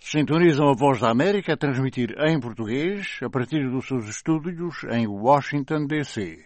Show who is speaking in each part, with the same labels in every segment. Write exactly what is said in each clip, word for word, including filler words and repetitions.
Speaker 1: Sintonizam a Voz da América a transmitir em português a partir dos seus estúdios em Washington, D C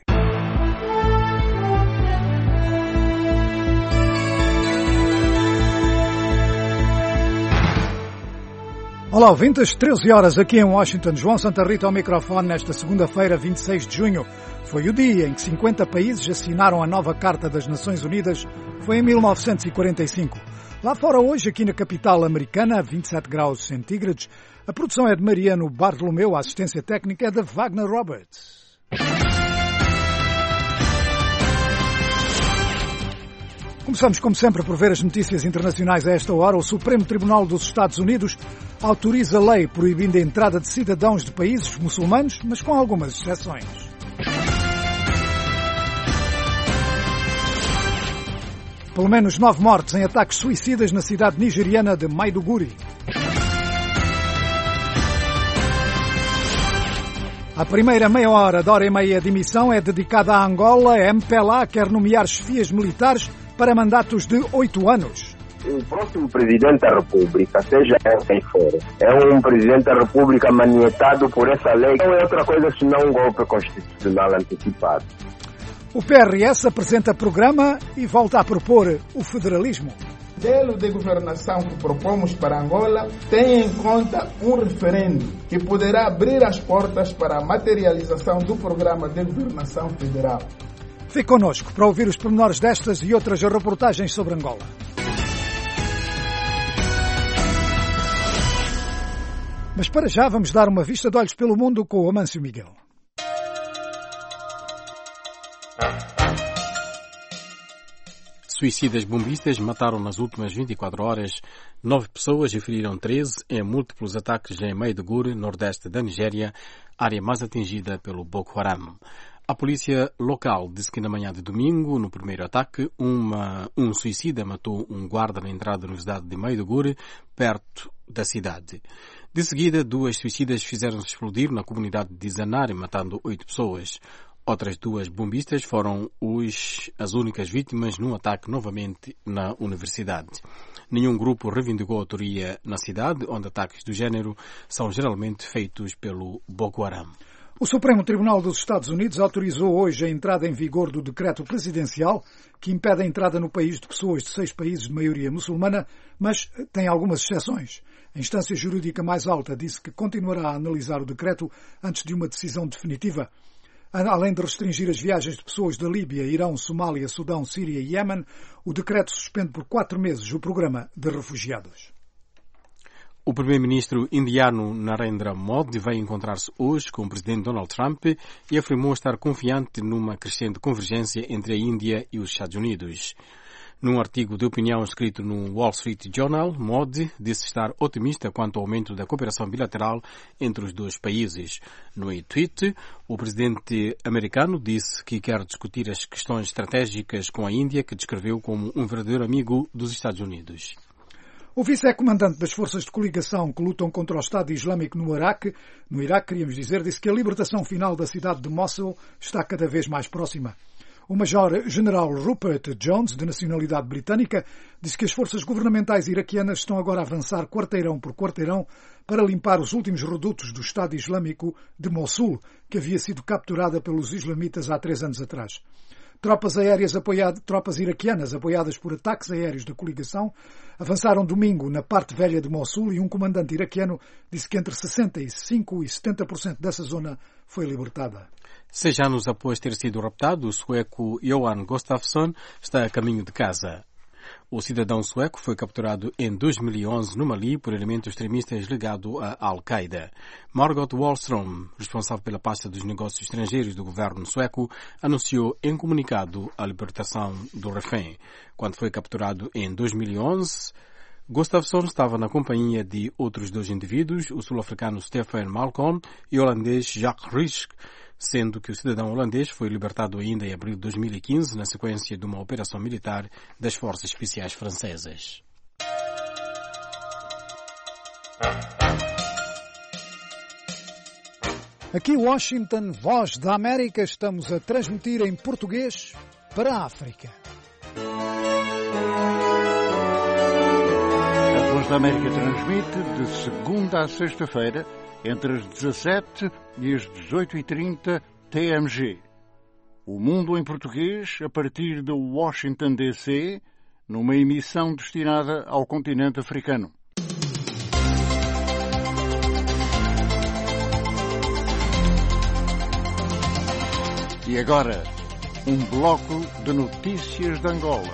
Speaker 2: Olá, ouvintes, treze horas aqui em Washington. João Santa Rita ao microfone nesta segunda-feira, vinte e seis de junho. Foi o dia em que cinquenta países assinaram a nova Carta das Nações Unidas. Foi em mil novecentos e quarenta e cinco. Lá fora hoje, aqui na capital americana, vinte e sete graus centígrados. A produção é de Mariano Bartolomeu, a assistência técnica é de Wagner Roberts. Começamos, como sempre, por ver as notícias internacionais a esta hora. O Supremo Tribunal dos Estados Unidos autoriza lei proibindo a entrada de cidadãos de países muçulmanos, mas com algumas exceções. Pelo menos nove mortes em ataques suicidas na cidade nigeriana de Maiduguri. A primeira meia hora da hora e meia de emissão é dedicada à Angola. A M P L A quer nomear chefias militares para mandatos de oito anos.
Speaker 3: O próximo Presidente da República, seja quem for, é um Presidente da República manietado por essa lei. Não é outra coisa senão um golpe constitucional antecipado.
Speaker 2: O P R S apresenta programa e volta a propor o federalismo.
Speaker 4: O modelo de governação que propomos para Angola tem em conta um referendo que poderá abrir as portas para a materialização do programa de governação federal.
Speaker 2: Fique connosco para ouvir os pormenores destas e outras reportagens sobre Angola. Mas para já vamos dar uma vista de olhos pelo mundo com o Amâncio Miguel.
Speaker 5: Suicidas bombistas mataram nas últimas vinte e quatro horas nove pessoas e feriram treze em múltiplos ataques em Maiduguri, nordeste da Nigéria, área mais atingida pelo Boko Haram. A polícia local disse que na manhã de domingo, no primeiro ataque, uma, um suicida matou um guarda na entrada da Universidade de Maiduguri, perto da cidade. De seguida, duas suicidas fizeram-se explodir na comunidade de Zanare, matando oito pessoas. Outras duas bombistas foram os, as únicas vítimas num ataque novamente na universidade. Nenhum grupo reivindicou a autoria na cidade, onde ataques do género são geralmente feitos pelo Boko Haram.
Speaker 2: O Supremo Tribunal dos Estados Unidos autorizou hoje a entrada em vigor do decreto presidencial que impede a entrada no país de pessoas de seis países de maioria muçulmana, mas tem algumas exceções. A instância jurídica mais alta disse que continuará a analisar o decreto antes de uma decisão definitiva. Além de restringir as viagens de pessoas da Líbia, Irão, Somália, Sudão, Síria e Iémen, o decreto suspende por quatro meses o programa de refugiados.
Speaker 5: O primeiro-ministro indiano Narendra Modi vai encontrar-se hoje com o presidente Donald Trump e afirmou estar confiante numa crescente convergência entre a Índia e os Estados Unidos. Num artigo de opinião escrito no Wall Street Journal, Modi disse estar otimista quanto ao aumento da cooperação bilateral entre os dois países. No tweet, o presidente americano disse que quer discutir as questões estratégicas com a Índia, que descreveu como um verdadeiro amigo dos Estados Unidos.
Speaker 2: O vice-comandante das forças de coligação que lutam contra o Estado Islâmico no Iraque, no Iraque, queríamos dizer, disse que a libertação final da cidade de Mossul está cada vez mais próxima. O major-general Rupert Jones, de nacionalidade britânica, disse que as forças governamentais iraquianas estão agora a avançar quarteirão por quarteirão para limpar os últimos redutos do Estado Islâmico de Mossul, que havia sido capturada pelos islamitas há três anos atrás. Tropas aéreas apoiadas, tropas iraquianas apoiadas por ataques aéreos da coligação avançaram domingo na parte velha de Mossul e um comandante iraquiano disse que entre sessenta e cinco por cento e setenta por cento dessa zona foi libertada.
Speaker 5: Seis anos após ter sido raptado, o sueco Johan Gustafsson está a caminho de casa. O cidadão sueco foi capturado em dois mil e onze no Mali por elementos extremistas ligados à Al-Qaeda. Margot Wallström, responsável pela pasta dos negócios estrangeiros do governo sueco, anunciou em comunicado a libertação do refém. Quando foi capturado em dois mil e onze, Gustafsson estava na companhia de outros dois indivíduos, o sul-africano Stefan Malcolm e o holandês Jacques Risch, sendo que o cidadão holandês foi libertado ainda em abril de dois mil e quinze na sequência de uma operação militar das Forças Especiais Francesas.
Speaker 2: Aqui Washington, Voz da América, estamos a transmitir em português para a África.
Speaker 1: A Voz Voz da América transmite de segunda a sexta-feira, entre as dezassete e as dezoito e trinta T M G. O Mundo em Português, a partir de Washington, D C, numa emissão destinada ao continente africano. E agora, um bloco de notícias de Angola.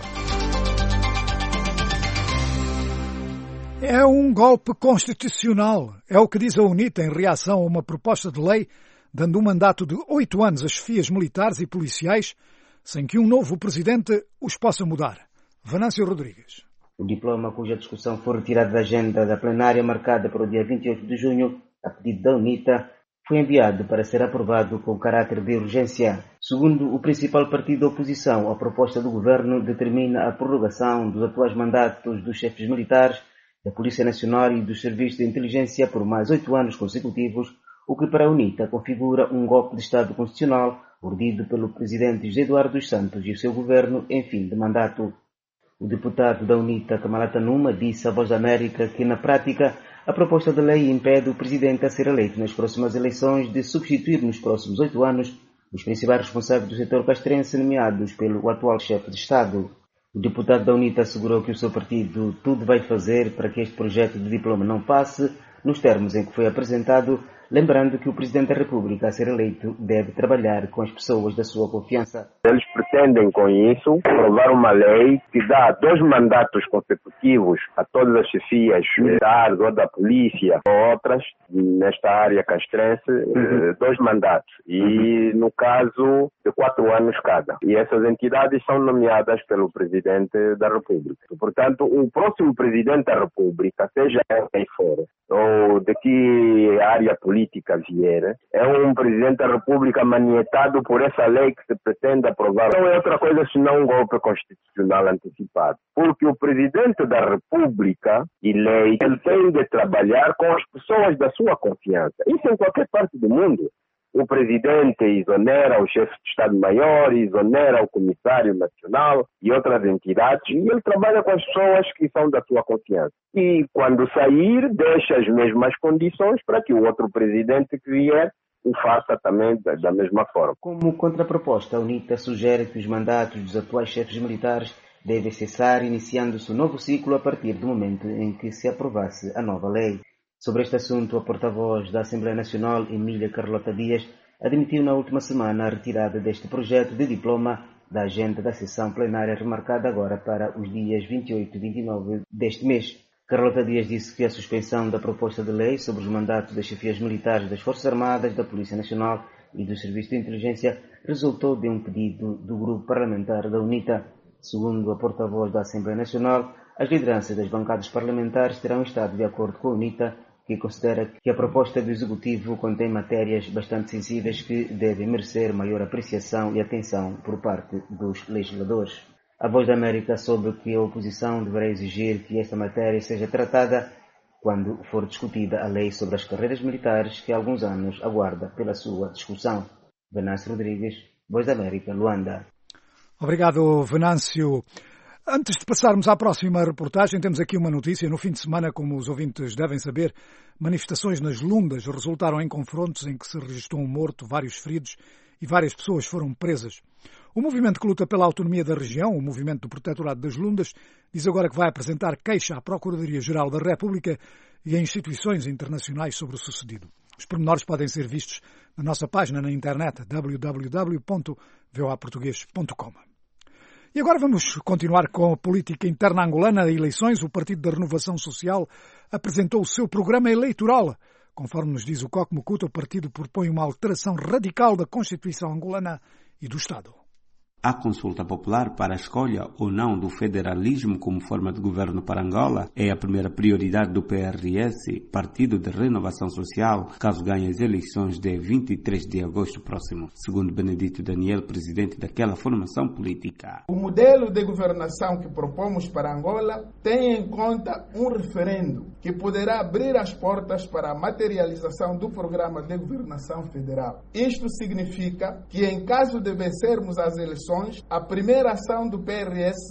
Speaker 2: É um golpe constitucional. É o que diz a UNITA em reação a uma proposta de lei dando um mandato de oito anos a chefias militares e policiais sem que um novo presidente os possa mudar. Venâncio Rodrigues.
Speaker 6: O diploma cuja discussão foi retirada da agenda da plenária marcada para o dia vinte e oito de junho, a pedido da UNITA, foi enviado para ser aprovado com caráter de urgência. Segundo o principal partido da oposição, a proposta do governo determina a prorrogação dos atuais mandatos dos chefes militares, da Polícia Nacional e dos Serviços de Inteligência por mais oito anos consecutivos, o que para a UNITA configura um golpe de Estado constitucional urdido pelo presidente José Eduardo dos Santos e o seu governo em fim de mandato. O deputado da UNITA, Kamalata Numa, disse à Voz da América que, na prática, a proposta de lei impede o presidente a ser eleito nas próximas eleições de substituir nos próximos oito anos os principais responsáveis do setor castrense nomeados pelo atual chefe de Estado. O deputado da UNITA assegurou que o seu partido tudo vai fazer para que este projeto de diploma não passe nos termos em que foi apresentado, lembrando que o Presidente da República, a ser eleito, deve trabalhar com as pessoas da sua confiança.
Speaker 3: Eles pretendem, com isso, aprovar uma lei que dá dois mandatos consecutivos a todas as chefias militares ou da polícia ou outras, nesta área castrense, uhum. dois mandatos. E, no caso, de quatro anos cada. E essas entidades são nomeadas pelo Presidente da República. Portanto, o próximo Presidente da República, seja quem for, ou de que área política vier, é um Presidente da República manietado por essa lei que se pretende aprovar. Não é outra coisa senão um golpe constitucional antecipado. Porque o Presidente da República, eleito, ele tem de trabalhar com as pessoas da sua confiança. Isso em qualquer parte do mundo. O Presidente exonera o chefe de Estado-Maior, exonera o Comissário Nacional e outras entidades, e ele trabalha com as pessoas que são da sua confiança. E quando sair, deixa as mesmas condições para que o outro Presidente que vier o faça também da, da mesma forma.
Speaker 6: Como contraproposta, a UNITA sugere que os mandatos dos atuais chefes militares devem cessar, iniciando-se um novo ciclo a partir do momento em que se aprovasse a nova lei. Sobre este assunto, a porta-voz da Assembleia Nacional, Emília Carlota Dias, admitiu na última semana a retirada deste projeto de diploma da agenda da sessão plenária remarcada agora para os dias vinte e oito e vinte e nove deste mês. Carlota Dias disse que a suspensão da proposta de lei sobre os mandatos das chefias militares das Forças Armadas, da Polícia Nacional e do Serviço de Inteligência resultou de um pedido do grupo parlamentar da UNITA. Segundo a porta-voz da Assembleia Nacional, as lideranças das bancadas parlamentares terão estado de acordo com a UNITA, que considera que a proposta do Executivo contém matérias bastante sensíveis que devem merecer maior apreciação e atenção por parte dos legisladores. A Voz da América soube que a oposição deverá exigir que esta matéria seja tratada quando for discutida a lei sobre as carreiras militares que há alguns anos aguarda pela sua discussão. Venâncio Rodrigues, Voz da América, Luanda.
Speaker 2: Obrigado, Venâncio. Antes de passarmos à próxima reportagem, temos aqui uma notícia. No fim de semana, como os ouvintes devem saber, manifestações nas Lundas resultaram em confrontos em que se registrou um morto, vários feridos e várias pessoas foram presas. O movimento que luta pela autonomia da região, o Movimento do Protetorado das Lundas, diz agora que vai apresentar queixa à Procuradoria-Geral da República e a instituições internacionais sobre o sucedido. Os pormenores podem ser vistos na nossa página na internet w w w ponto v o a português ponto com. E agora vamos continuar com a política interna angolana e eleições. O Partido da Renovação Social apresentou o seu programa eleitoral. Conforme nos diz o Coque Mucuta, o partido propõe uma alteração radical da Constituição angolana e do Estado.
Speaker 7: A consulta popular para a escolha ou não do federalismo como forma de governo para Angola é a primeira prioridade do P R S, Partido de Renovação Social, caso ganhe as eleições de vinte e três de agosto próximo, segundo Benedito Daniel, presidente daquela formação política.
Speaker 4: O modelo de governação que propomos para Angola tem em conta um referendo que poderá abrir as portas para a materialização do programa de governação federal. Isto significa que, em caso de vencermos as eleições, a primeira ação do P R S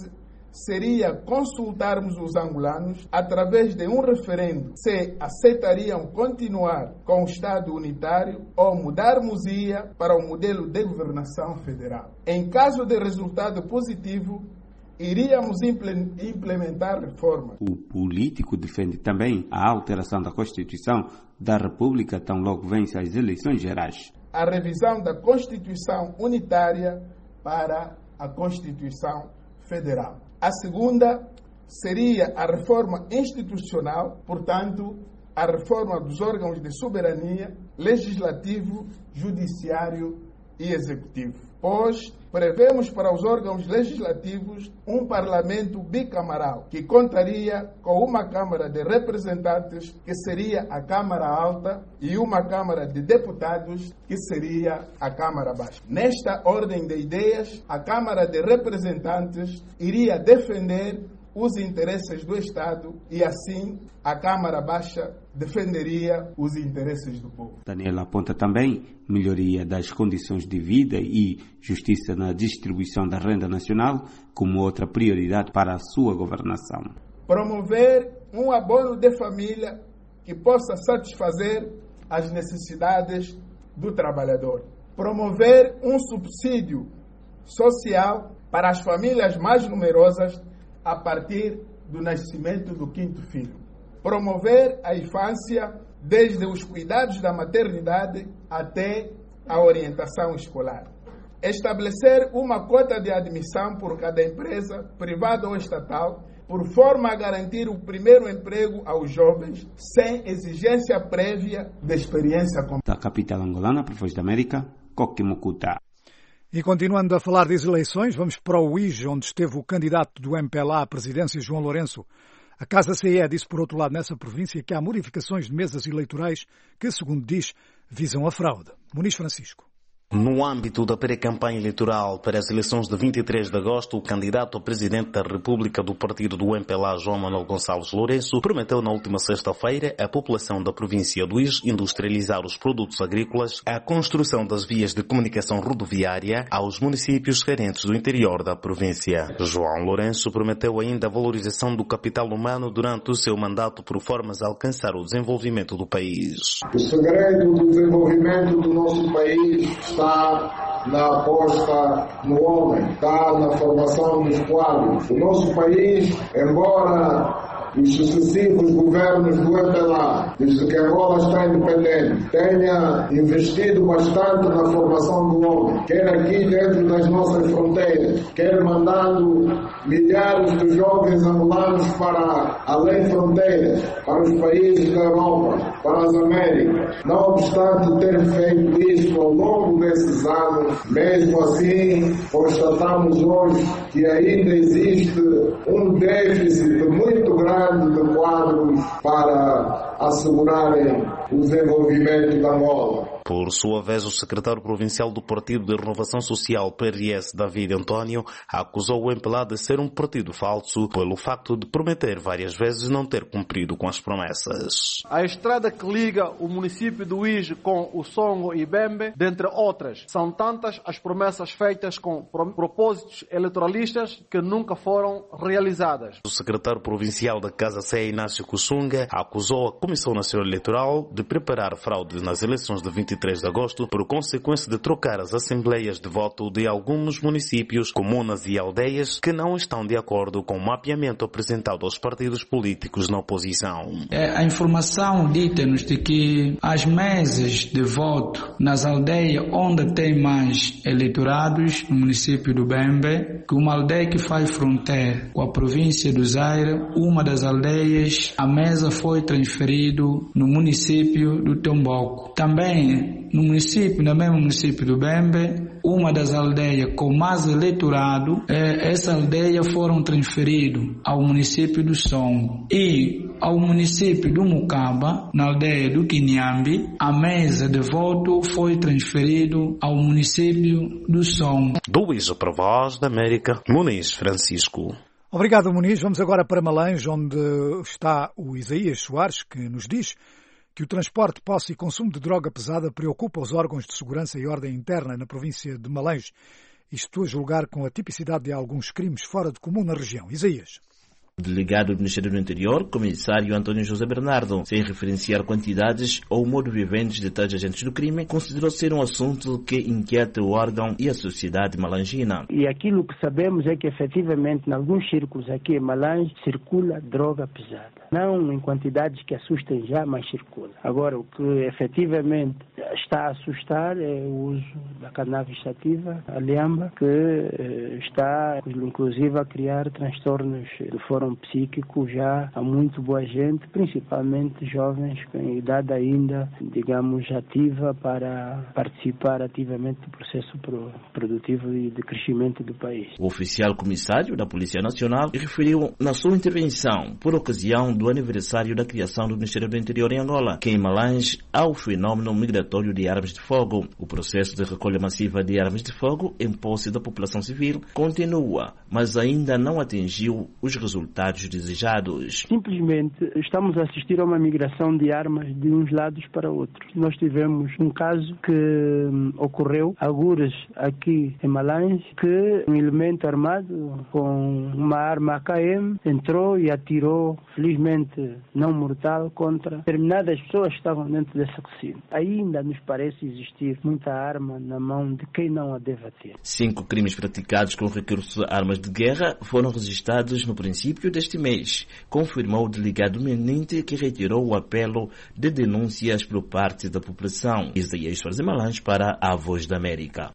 Speaker 4: seria consultarmos os angolanos através de um referendo se aceitariam continuar com o Estado unitário ou mudarmos-ia para o modelo de governação federal. Em caso de resultado positivo, iríamos implementar reformas.
Speaker 7: O político defende também a alteração da Constituição da República tão logo vence as eleições gerais.
Speaker 4: A revisão da Constituição unitária para a Constituição federal. A segunda seria a reforma institucional, portanto, a reforma dos órgãos de soberania, legislativo, judiciário e executivo. Pois prevemos para os órgãos legislativos um parlamento bicamaral, que contaria com uma Câmara de Representantes, que seria a Câmara Alta, e uma Câmara de Deputados, que seria a Câmara Baixa. Nesta ordem de ideias, a Câmara de Representantes iria defender os interesses do Estado e, assim, a Câmara Baixa defenderia os interesses do povo.
Speaker 7: Daniel aponta também melhoria das condições de vida e justiça na distribuição da renda nacional como outra prioridade para a sua governação.
Speaker 4: Promover um abono de família que possa satisfazer as necessidades do trabalhador. Promover um subsídio social para as famílias mais numerosas a partir do nascimento do quinto filho. Promover a infância desde os cuidados da maternidade até a orientação escolar. Estabelecer uma cota de admissão por cada empresa, privada ou estatal, por forma a garantir o primeiro emprego aos jovens, sem exigência prévia de experiência.
Speaker 7: Da capital angolana, para a Voz da América, Coque Mucuta.
Speaker 2: E continuando a falar das eleições, vamos para o U I J, onde esteve o candidato do M P L A à presidência, João Lourenço. A Casa C E disse, por outro lado, nessa província, que há modificações de mesas eleitorais que, segundo diz, visam a fraude. Muniz Francisco.
Speaker 8: No âmbito da pré-campanha eleitoral para as eleições de vinte e três de agosto, o candidato a presidente da República do partido do M P L A, João Manuel Gonçalves Lourenço, prometeu na última sexta-feira à população da província do U I J industrializar os produtos agrícolas, a construção das vias de comunicação rodoviária aos municípios carentes do interior da província. João Lourenço prometeu ainda a valorização do capital humano durante o seu mandato por formas a alcançar o desenvolvimento do país.
Speaker 9: O segredo do desenvolvimento do nosso país está na aposta no homem, está na formação dos quadros. O nosso país, embora os sucessivos governos do M P L A, desde que Angola está independente, tenha investido bastante na formação do homem, quer aqui dentro das nossas fronteiras, quer mandando milhares de jovens angolanos para além fronteiras, para os países da Europa, para as Américas. Não obstante ter feito isso ao longo desses anos, mesmo assim, constatamos hoje que ainda existe um déficit muito grande de quadros para assegurarem o desenvolvimento da Angola.
Speaker 8: Por sua vez, o secretário provincial do Partido de Renovação Social, P R S, David António, acusou o M P L A de ser um partido falso pelo facto de prometer várias vezes não ter cumprido com as promessas.
Speaker 10: A estrada que liga o município do U I J com o Songo e Bembe, dentre outras, são tantas as promessas feitas com propósitos eleitoralistas que nunca foram realizadas.
Speaker 8: O secretário provincial da Casa C E, Inácio Kusunga, acusou a Comissão Nacional Eleitoral de preparar fraude nas eleições de vinte e três de agosto por consequência de trocar as assembleias de voto de alguns municípios, comunas e aldeias que não estão de acordo com o mapeamento apresentado aos partidos políticos na oposição.
Speaker 11: A informação dita-nos de que as mesas de voto nas aldeias onde tem mais eleitorados, no município do Bembe, que uma aldeia que faz fronteira com a província do Zaire, uma das aldeias, a mesa foi transferida no município do Tomboco. Também no município, no mesmo município do Bembe, uma das aldeias com mais eleitorado, eh, essa aldeia foram transferidas ao município do Songo. E ao município do Mucaba, na aldeia do Quinyambi, a mesa de voto foi transferida ao município do Songo.
Speaker 8: Do U I J para a Voz da América, Muniz Francisco.
Speaker 2: Obrigado, Muniz. Vamos agora para Malange, onde está o Isaías Soares, que nos diz que o transporte, posse e consumo de droga pesada preocupa os órgãos de segurança e ordem interna na província de Malange. isto a julgar com a tipicidade de alguns crimes fora de comum na região. Isaías.
Speaker 12: O delegado do Ministério do Interior, comissário António José Bernardo, sem referenciar quantidades ou modo viventes de tais agentes do crime, considerou ser um assunto que inquieta o órgão e a sociedade malangina.
Speaker 13: E aquilo que sabemos é que, efetivamente, em alguns círculos aqui em Malange, circula droga pesada. Não em quantidades que assustem já, mas circula. Agora, o que efetivamente está a assustar é o uso da cannabis sativa, a liamba, que eh, está, inclusive, a criar transtornos de fórum psíquico já há muito boa gente, principalmente jovens com idade ainda, digamos, ativa para participar ativamente do processo produtivo e de crescimento do país.
Speaker 12: O oficial comissário da Polícia Nacional referiu na sua intervenção, por ocasião do aniversário da criação do Ministério do Interior em Angola, que em Malange há o fenômeno migratório de armas de fogo. O processo de recolha massiva de armas de fogo em posse da população civil continua, mas ainda não atingiu os resultados desejados.
Speaker 13: Simplesmente estamos a assistir a uma migração de armas de uns lados para outros. Nós tivemos um caso que hum, ocorreu, algures aqui em Malange, que um elemento armado com uma arma A K M entrou e atirou, felizmente não mortal, contra determinadas pessoas que estavam dentro desse recinto. Ainda nos parece existir muita arma na mão de quem não a deve ter.
Speaker 12: Cinco crimes praticados com recurso a armas de guerra foram registrados no princípio deste mês, confirmou o delegado Meninte, que retirou o apelo de denúncias por parte da população. Isaías Soares Malange para a Voz da América.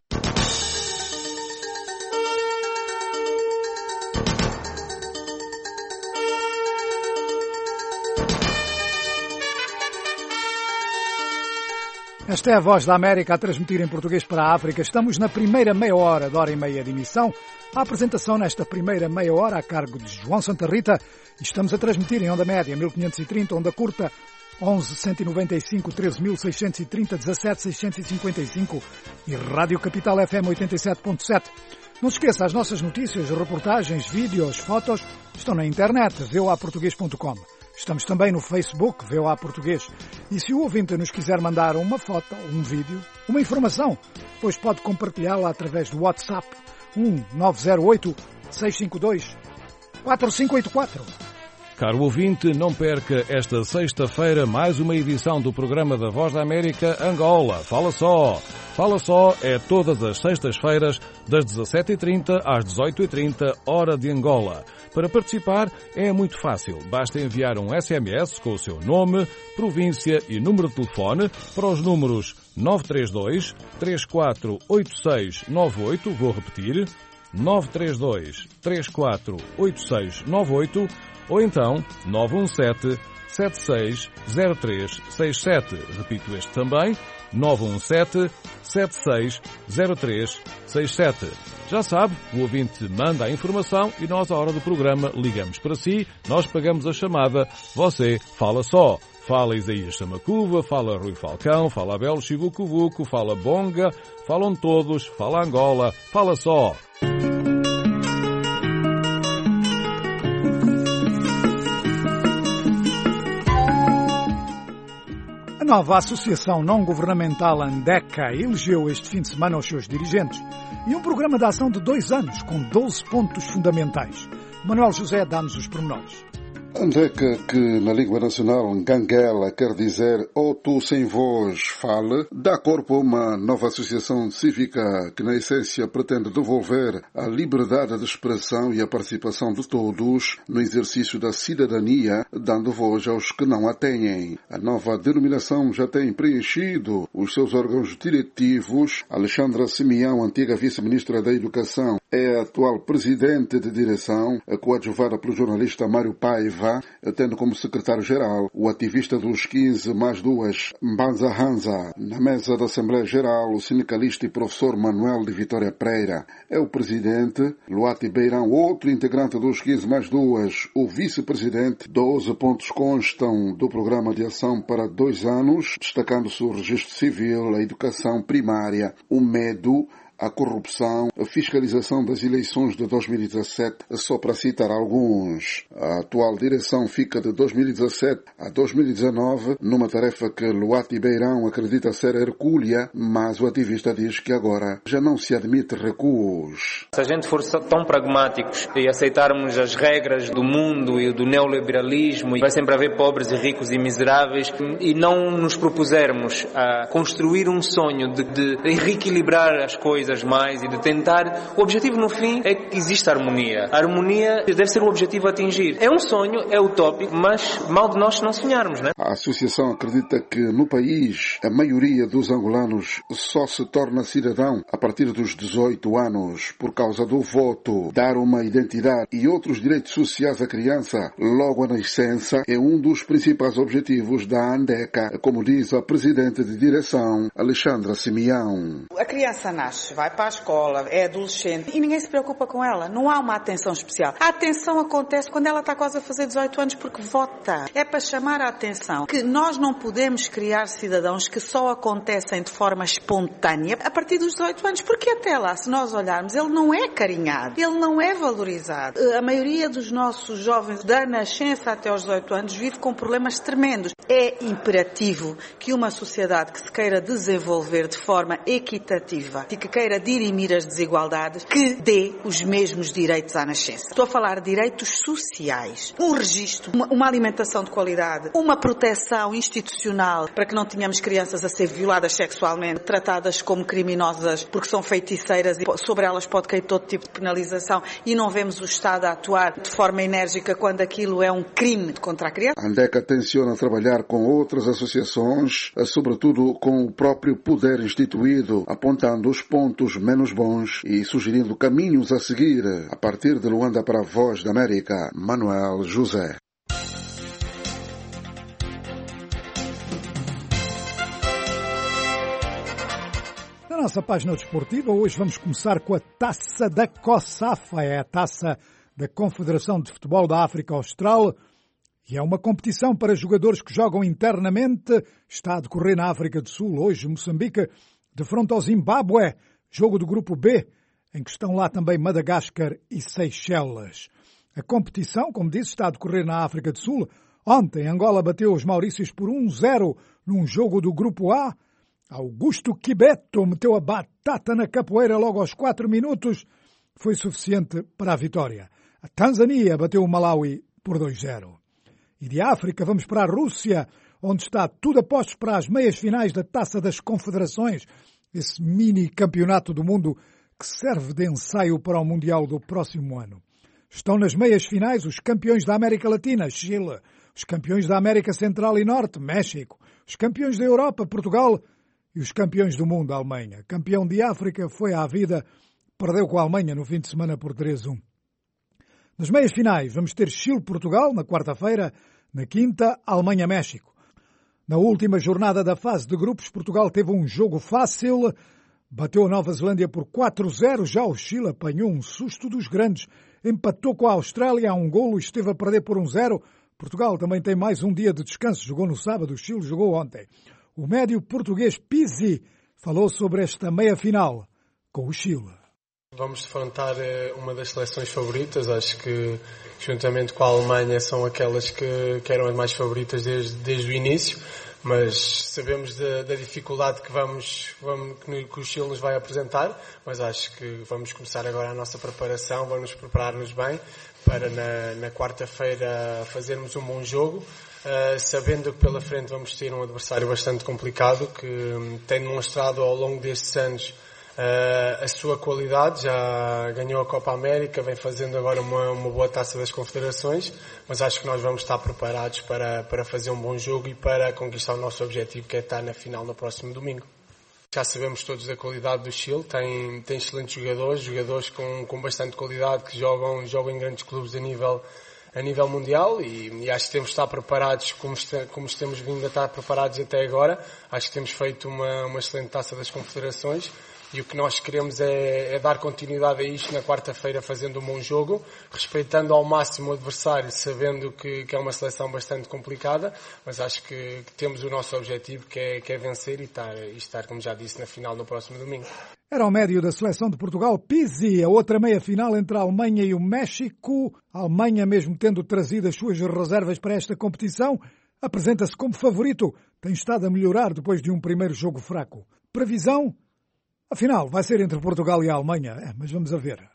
Speaker 2: Esta é a Voz da América a transmitir em português para a África. Estamos na primeira meia hora, de hora e meia de emissão. A apresentação nesta primeira meia hora a cargo de João Santa Rita. E estamos a transmitir em onda média mil quinhentos e trinta, onda curta onze cento e noventa e cinco, treze mil seiscentos e trinta, dezassete mil seiscentos e cinquenta e cinco e Rádio Capital F M oitenta e sete ponto sete. Não se esqueça, as nossas notícias, reportagens, vídeos, fotos estão na internet, v o a português ponto com. Estamos também no Facebook, V O A Português. E se o ouvinte nos quiser mandar uma foto, um vídeo, uma informação, pois pode compartilhá-la através do WhatsApp um nove zero oito, seis cinco dois, quatro cinco oito quatro.
Speaker 14: Caro ouvinte, não perca esta sexta-feira mais uma edição do programa da Voz da América Angola. Fala só! Fala só é todas as sextas-feiras, das dezassete e trinta às dezoito e trinta, hora de Angola. Para participar é muito fácil. Basta enviar um S M S com o seu nome, província e número de telefone para os números nove três dois, três quatro oito seis nove oito, vou repetir, nove três dois, três quatro oito seis nove oito, ou então nove um sete, sete seis zero três seis sete. Repito este também, nove um sete, sete seis zero três seis sete. Já sabe, o ouvinte manda a informação e nós, à hora do programa, ligamos para si, nós pagamos a chamada, você fala só. Fala Isaías Samacuva, fala Rui Falcão, fala Abel Chivucuvuco, fala Bonga, falam todos, fala Angola, fala só.
Speaker 2: A nova Associação Não-Governamental Andeca elegeu este fim de semana os seus dirigentes e um programa de ação de dois anos com doze pontos fundamentais. Manuel José dá-nos os pormenores.
Speaker 15: Andeca, que na língua nacional ganguela quer dizer ou tu sem voz fale, dá corpo a uma nova associação cívica que na essência pretende devolver a liberdade de expressão e a participação de todos no exercício da cidadania, dando voz aos que não a têm. A nova denominação já tem preenchido os seus órgãos diretivos. Alexandra Simeão, antiga vice-ministra da Educação, é a atual presidente de direção, coadjuvada pelo jornalista Mário Paiva, tendo como secretário-geral o ativista dos quinze mais duas, Mbanza Hanza. Na mesa da Assembleia Geral, o sindicalista e professor Manuel de Vitória Pereira é o presidente. Luati Beirão, outro integrante dos quinze mais duas, o vice-presidente. Doze pontos constam do programa de ação para dois anos, destacando-se o registro civil, a educação primária, o medo, a corrupção, a fiscalização das eleições de dois mil e dezassete, só para citar alguns. A atual direção fica de dois mil e dezassete a dois mil e dezanove numa tarefa que Luati Beirão acredita ser hercúlea, mas o ativista diz que agora já não se admite recuos.
Speaker 16: Se a gente for tão pragmáticos e aceitarmos as regras do mundo e do neoliberalismo, vai sempre haver pobres e ricos e miseráveis, e não nos propusermos a construir um sonho de, de reequilibrar as coisas mais e de tentar, o objetivo no fim é que exista harmonia. A harmonia deve ser o objetivo a atingir. É um sonho, é utópico, mas mal de nós se não sonharmos, né?
Speaker 15: A associação acredita que no país a maioria dos angolanos só se torna cidadão a partir dos dezoito anos por causa do voto. Dar uma identidade e outros direitos sociais à criança logo à nascença é um dos principais objetivos da ANDECA, como diz a presidente de direção, Alexandra Simeão.
Speaker 17: A criança nasce, vai para a escola, é adolescente e ninguém se preocupa com ela. Não há uma atenção especial. A atenção acontece quando ela está quase a fazer dezoito anos porque vota. É para chamar a atenção que nós não podemos criar cidadãos que só acontecem de forma espontânea a partir dos dezoito anos, porque até lá, se nós olharmos, ele não é carinhado, ele não é valorizado. A maioria dos nossos jovens da nascença até aos dezoito anos vive com problemas tremendos. É imperativo que uma sociedade que se queira desenvolver de forma equitativa e que queira dirimir as desigualdades, que dê os mesmos direitos à nascença. Estou a falar de direitos sociais, um registro, uma, uma alimentação de qualidade, uma proteção institucional para que não tenhamos crianças a ser violadas sexualmente, tratadas como criminosas porque são feiticeiras e sobre elas pode cair todo tipo de penalização e não vemos o Estado a atuar de forma enérgica quando aquilo é um crime contra a criança.
Speaker 15: A ANDECA tenciona trabalhar com outras associações, sobretudo com o próprio poder instituído, apontando os pontos menos bons e sugerindo caminhos a seguir. A partir de Luanda para a Voz da América, Manuel José.
Speaker 2: Na nossa página desportiva, hoje vamos começar com a Taça da COSAFA, é a Taça da Confederação de Futebol da África Austral, e é uma competição para jogadores que jogam internamente. Está a decorrer na África do Sul. Hoje, Moçambique defronta ao Zimbábue, jogo do grupo B, em que estão lá também Madagascar e Seychelles. A competição, como disse, está a decorrer na África do Sul. Ontem, Angola bateu os Maurícios por um zero num jogo do grupo A. Augusto Kibeto meteu a batata na capoeira logo aos quatro minutos. Foi suficiente para a vitória. A Tanzânia bateu o Malawi por dois zero. E de África vamos para a Rússia, onde está tudo a postos para as meias finais da Taça das Confederações, esse mini campeonato do mundo que serve de ensaio para o Mundial do próximo ano. Estão nas meias finais os campeões da América Latina, Chile, os campeões da América Central e Norte, México, os campeões da Europa, Portugal, e os campeões do mundo, a Alemanha. Campeão de África foi à vida, perdeu com a Alemanha no fim de semana por três a um. Nas meias finais vamos ter Chile-Portugal na quarta-feira, na quinta, Alemanha-México. Na última jornada da fase de grupos, Portugal teve um jogo fácil, bateu a Nova Zelândia por quatro a zero, já o Chile apanhou um susto dos grandes, empatou com a Austrália a um golo e esteve a perder por um zero. Portugal também tem mais um dia de descanso, jogou no sábado, o Chile jogou ontem. O médio português Pizzi falou sobre esta meia-final com o Chile.
Speaker 18: Vamos defrontar uma das seleções favoritas. Acho que, juntamente com a Alemanha, são aquelas que, que eram as mais favoritas desde, desde o início. Mas sabemos da, da dificuldade que, vamos, vamos, que o Chile nos vai apresentar. Mas acho que vamos começar agora a nossa preparação, vamos preparar-nos bem para na, na quarta-feira fazermos um bom jogo. Uh, sabendo que pela frente vamos ter um adversário bastante complicado, que um, tem demonstrado ao longo destes anos uh, a sua qualidade, já ganhou a Copa América, vem fazendo agora uma, uma boa Taça das Confederações, mas acho que nós vamos estar preparados para, para fazer um bom jogo e para conquistar o nosso objetivo, que é estar na final no próximo domingo. Já sabemos todos da qualidade do Chile, tem, tem excelentes jogadores, jogadores com, com bastante qualidade, que jogam, jogam em grandes clubes a nível a nível mundial e, e acho que temos de estar preparados como, está, como temos vindo a estar preparados até agora. Acho que temos feito uma, uma excelente Taça das Confederações e o que nós queremos é, é dar continuidade a isto na quarta-feira, fazendo um bom jogo, respeitando ao máximo o adversário, sabendo que, que é uma seleção bastante complicada, mas acho que, que temos o nosso objetivo, que é, que é vencer e estar, e estar, como já disse, na final no próximo domingo.
Speaker 2: Era o médio da seleção de Portugal, Pizzi, a outra meia-final entre a Alemanha e o México. A Alemanha, mesmo tendo trazido as suas reservas para esta competição, apresenta-se como favorito. Tem estado a melhorar depois de um primeiro jogo fraco. Previsão? Afinal, vai ser entre Portugal e a Alemanha. É, mas vamos a ver.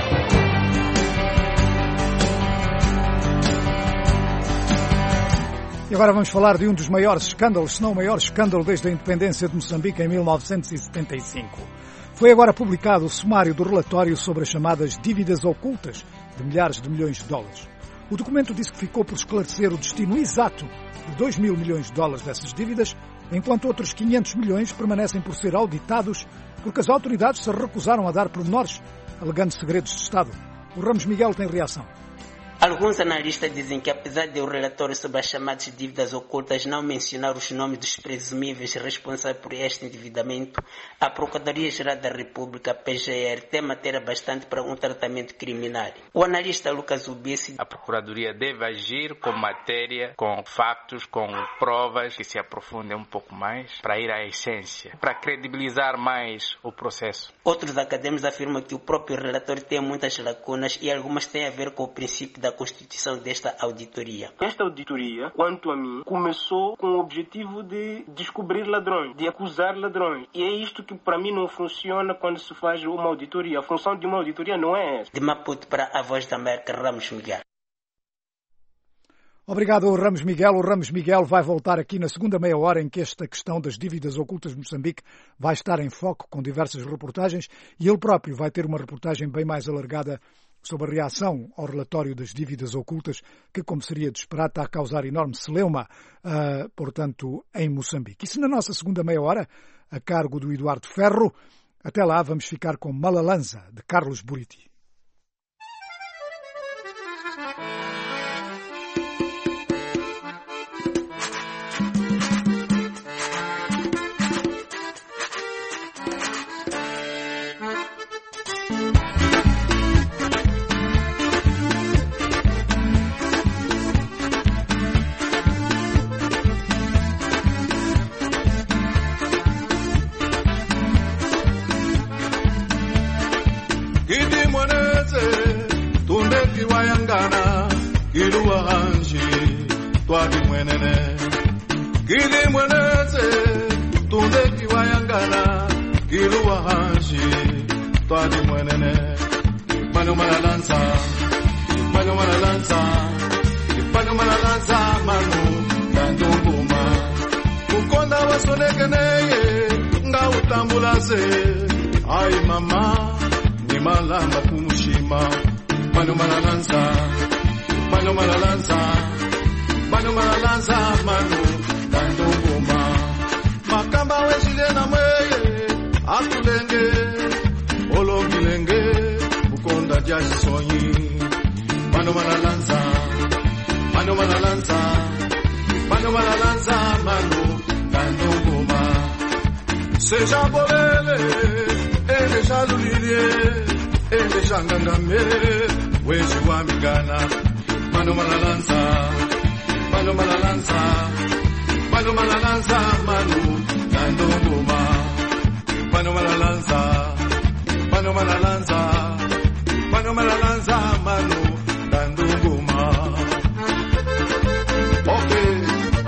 Speaker 2: E agora vamos falar de um dos maiores escândalos, se não o maior escândalo desde a independência de Moçambique em mil novecentos e setenta e cinco. Foi agora publicado o sumário do relatório sobre as chamadas dívidas ocultas de milhares de milhões de dólares. O documento diz que ficou por esclarecer o destino exato de dois mil milhões de dólares dessas dívidas, enquanto outros quinhentos milhões permanecem por ser auditados porque as autoridades se recusaram a dar pormenores, alegando segredos de Estado. O Ramos Miguel tem reação.
Speaker 19: Alguns analistas dizem que, apesar de o relatório sobre as chamadas dívidas ocultas não mencionar os nomes dos presumíveis responsáveis por este endividamento, a Procuradoria-Geral da República, P G R, tem matéria bastante para um tratamento criminal. O analista Lucas Ubissi:
Speaker 20: a Procuradoria deve agir com matéria, com factos, com provas que se aprofundem um pouco mais, para ir à essência, para credibilizar mais o processo.
Speaker 19: Outros acadêmicos afirmam que o próprio relatório tem muitas lacunas e algumas têm a ver com o princípio da constituição desta auditoria.
Speaker 21: Esta auditoria, quanto a mim, começou com o objetivo de descobrir ladrões, de acusar ladrões. E é isto que para mim não funciona quando se faz uma auditoria. A função de uma auditoria não é essa.
Speaker 19: De Maputo para a Voz da América, Ramos Miguel.
Speaker 2: Obrigado, Ramos Miguel. O Ramos Miguel vai voltar aqui na segunda meia hora em que esta questão das dívidas ocultas de Moçambique vai estar em foco com diversas reportagens e ele próprio vai ter uma reportagem bem mais alargada sobre a reação ao relatório das dívidas ocultas que, como seria de esperar, está a causar enorme celeuma, uh, portanto, em Moçambique. Isso na nossa segunda meia hora, a cargo do Eduardo Ferro. Até lá vamos ficar com Malalanza, de Carlos Buriti.
Speaker 22: Ai mama, ni malamba kumushima, mano malalanza, mano malalanza, mano malalanza, mano dando ngoma. Makamba weshile na mweye, akulenge, olongilenge, ukonda jaji sonyi. Mano malalanza, mano malalanza, mano malalanza, mano dando ngoma. Seja bolele, ele já lulilie, ele já ngangame, weji wa migana. Mano malalanza, mano malalanza, mano malalanza, mano dando ngoma. Mano malalanza, mano malalanza, mano malalanza, mano dando ngoma. Okay.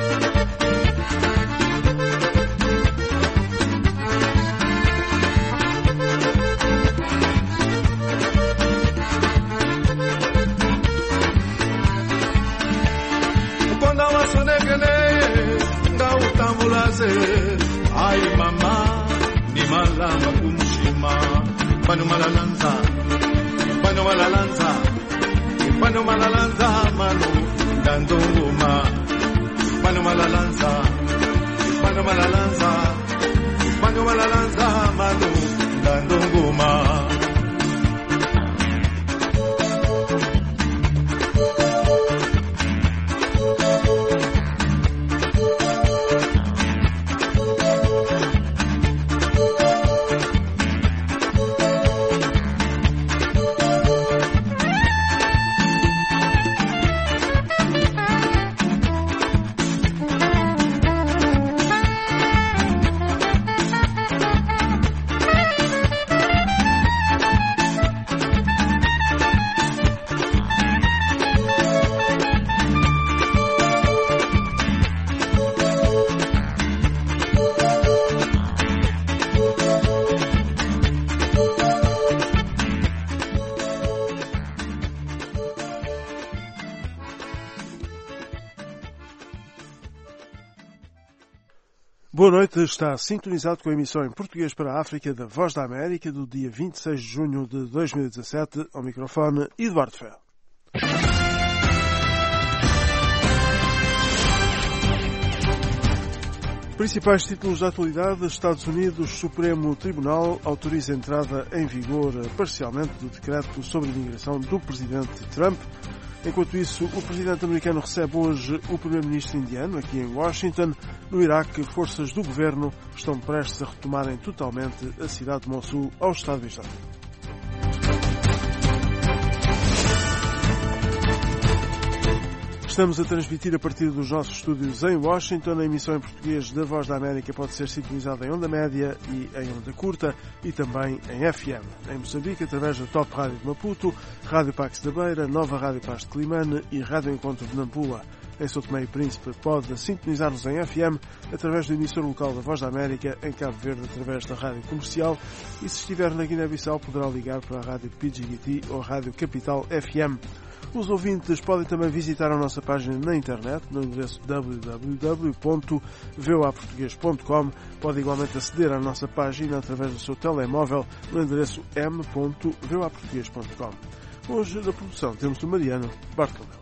Speaker 22: Ai mama, ni malamba kumushima. Mano malalanza, mano malalanza, mano malalanza, mano dando ngoma. Mano malalanza, mano malalanza, mano malalanza, mano dando ngoma.
Speaker 1: Boa noite, está sintonizado com a emissão em português para a África da Voz da América do dia vinte e seis de junho de dois mil e dezassete. Ao microfone, Eduardo Ferro. Principais títulos da atualidade: Estados Unidos, Supremo Tribunal autoriza a entrada em vigor parcialmente do decreto sobre a imigração do presidente Trump. Enquanto isso, o presidente americano recebe hoje o primeiro-ministro indiano, aqui em Washington. No Iraque, forças do governo estão prestes a retomarem totalmente a cidade de Mossul ao Estado Islâmico. Estamos a transmitir a partir dos nossos estúdios em Washington. A emissão em português da Voz da América pode ser sintonizada em onda média e em onda curta e também em F M. Em Moçambique, através da Top Rádio de Maputo, Rádio Pax da Beira, Nova Rádio Paz de Climane e Rádio Encontro de Nampula. Em São Tomé e Príncipe pode sintonizar-nos em F M através do emissor local da Voz da América, em Cabo Verde através da Rádio Comercial, e se estiver na Guiné-Bissau poderá ligar para a Rádio P G G T ou a Rádio Capital F M. Os ouvintes podem também visitar a nossa página na internet, no endereço w w w ponto v o a português ponto com. Pode igualmente aceder à nossa página através do seu telemóvel, no endereço m ponto v o a português ponto com. Hoje, na produção, temos o Mariano Bartolomeu.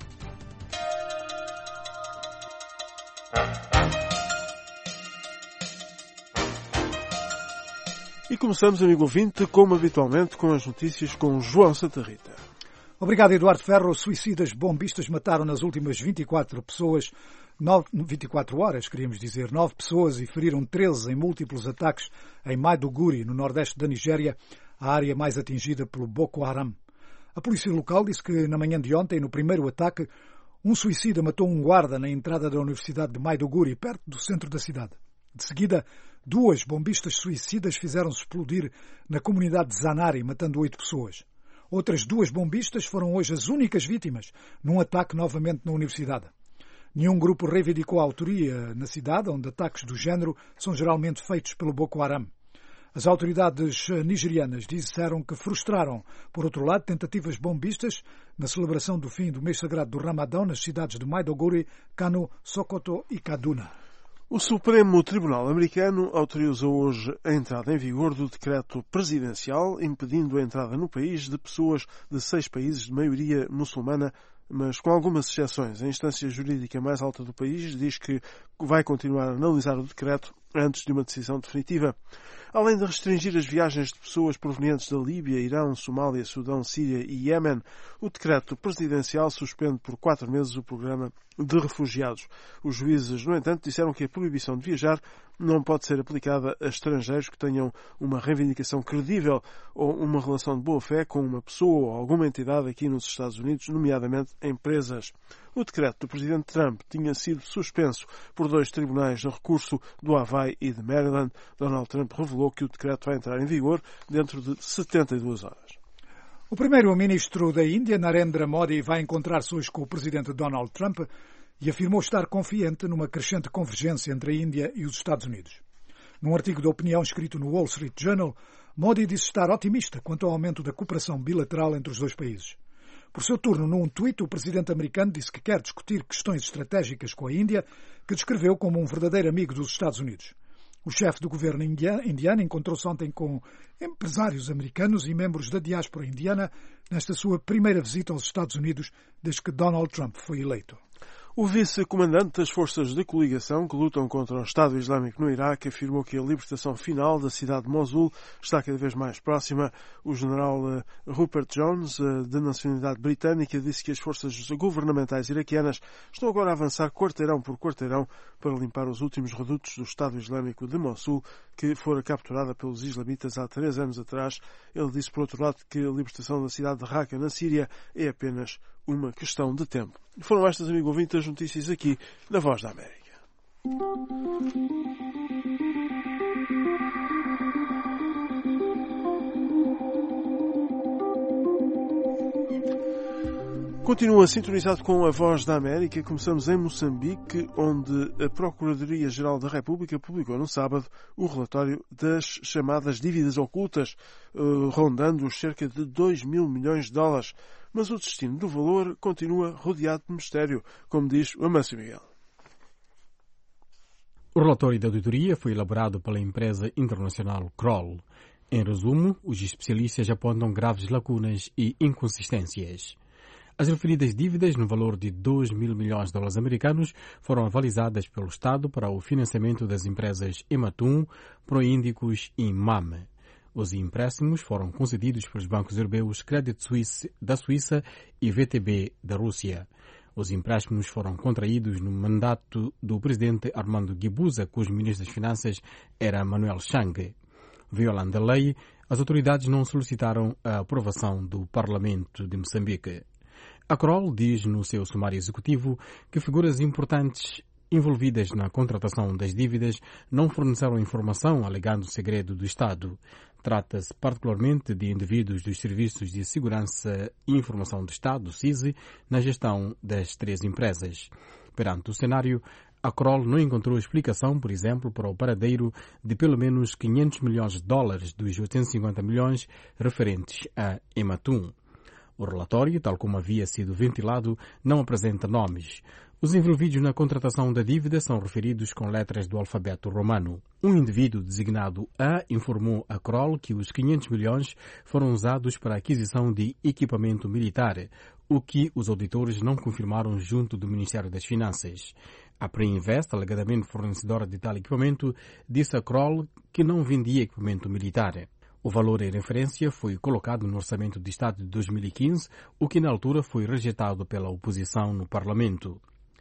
Speaker 1: E começamos, amigo ouvinte, como habitualmente, com as notícias com João Santa Rita.
Speaker 2: Obrigado, Eduardo Ferro. Suicidas bombistas mataram nas últimas vinte e quatro pessoas, nove, vinte e quatro horas, queríamos dizer, nove pessoas e feriram treze em múltiplos ataques em Maiduguri, no nordeste da Nigéria, a área mais atingida pelo Boko Haram. A polícia local disse que na manhã de ontem, no primeiro ataque, um suicida matou um guarda na entrada da Universidade de Maiduguri, perto do centro da cidade. De seguida, duas bombistas suicidas fizeram-se explodir na comunidade de Zanari, matando oito pessoas. Outras duas bombistas foram hoje as únicas vítimas num ataque novamente na universidade. Nenhum grupo reivindicou a autoria na cidade, onde ataques do género são geralmente feitos pelo Boko Haram. As autoridades nigerianas disseram que frustraram, por outro lado, tentativas bombistas na celebração do fim do mês sagrado do Ramadão nas cidades de Maiduguri, Kano, Sokoto e Kaduna.
Speaker 1: O Supremo Tribunal americano autorizou hoje a entrada em vigor do decreto presidencial impedindo a entrada no país de pessoas de seis países de maioria muçulmana, mas com algumas exceções. A instância jurídica mais alta do país diz que vai continuar a analisar o decreto antes de uma decisão definitiva. Além de restringir as viagens de pessoas provenientes da Líbia, Irão, Somália, Sudão, Síria e Iémen, o decreto presidencial suspende por quatro meses o programa de refugiados. Os juízes, no entanto, disseram que a proibição de viajar não pode ser aplicada a estrangeiros que tenham uma reivindicação credível ou uma relação de boa-fé com uma pessoa ou alguma entidade aqui nos Estados Unidos, nomeadamente empresas. O decreto do presidente Trump tinha sido suspenso por dois tribunais de recurso do Hawaii e de Maryland. Donald Trump revelou que o decreto vai entrar em vigor dentro de setenta e duas horas.
Speaker 2: O primeiro-ministro da Índia, Narendra Modi, vai encontrar-se hoje com o presidente Donald Trump e afirmou estar confiante numa crescente convergência entre a Índia e os Estados Unidos. Num artigo de opinião escrito no Wall Street Journal, Modi disse estar otimista quanto ao aumento da cooperação bilateral entre os dois países. Por seu turno, num tweet, o presidente americano disse que quer discutir questões estratégicas com a Índia, que descreveu como um verdadeiro amigo dos Estados Unidos. O chefe do governo indiano encontrou-se ontem com empresários americanos e membros da diáspora indiana nesta sua primeira visita aos Estados Unidos desde que Donald Trump foi eleito.
Speaker 1: O vice-comandante das forças de coligação que lutam contra o Estado Islâmico no Iraque afirmou que a libertação final da cidade de Mosul está cada vez mais próxima. O general Rupert Jones, de nacionalidade britânica, disse que as forças governamentais iraquianas estão agora a avançar quarteirão por quarteirão para limpar os últimos redutos do Estado Islâmico de Mosul, que fora capturada pelos islamitas há três anos atrás. Ele disse, por outro lado, que a libertação da cidade de Raqqa, na Síria, é apenas uma questão de tempo. Foram estas, amigo ouvinte, as notícias aqui na Voz da América. Continua sintonizado com a Voz da América. Começamos em Moçambique, onde a Procuradoria-Geral da República publicou no sábado o relatório das chamadas dívidas ocultas, rondando os cerca de dois mil milhões de dólares. Mas o destino do valor continua rodeado de mistério, como diz o Amâncio Miguel.
Speaker 3: O relatório da auditoria foi elaborado pela empresa internacional Kroll. Em resumo, os especialistas apontam graves lacunas e inconsistências. As referidas dívidas, no valor de dois mil milhões de dólares americanos, foram avalizadas pelo Estado para o financiamento das empresas Ematum, Proíndicos e M A M. Os empréstimos foram concedidos pelos bancos europeus Credit Suisse da Suíça e V T B da Rússia. Os empréstimos foram contraídos no mandato do presidente Armando Guebuza, cujo ministro das Finanças era Manuel Chang. Violando a lei, as autoridades não solicitaram a aprovação do Parlamento de Moçambique. A Kroll diz no seu sumário executivo que figuras importantes envolvidas na contratação das dívidas não forneceram informação alegando segredo do Estado. Trata-se particularmente de indivíduos dos Serviços de Segurança e Informação do Estado, S I S E, na gestão das três empresas. Perante o cenário, a Kroll não encontrou explicação, por exemplo, para o paradeiro de pelo menos quinhentos milhões de dólares dos oitocentos e cinquenta milhões referentes a Ematum. O relatório, tal como havia sido ventilado, não apresenta nomes. Os envolvidos na contratação da dívida são referidos com letras do alfabeto romano. Um indivíduo designado A informou a Kroll que os quinhentos milhões foram usados para a aquisição de equipamento militar, o que os auditores não confirmaram junto do Ministério das Finanças. A Preinvest, alegadamente fornecedora de tal equipamento, disse a Kroll que não vendia equipamento militar. O valor em referência foi colocado no Orçamento de Estado de dois mil e quinze, o que na altura foi rejeitado pela oposição no Parlamento.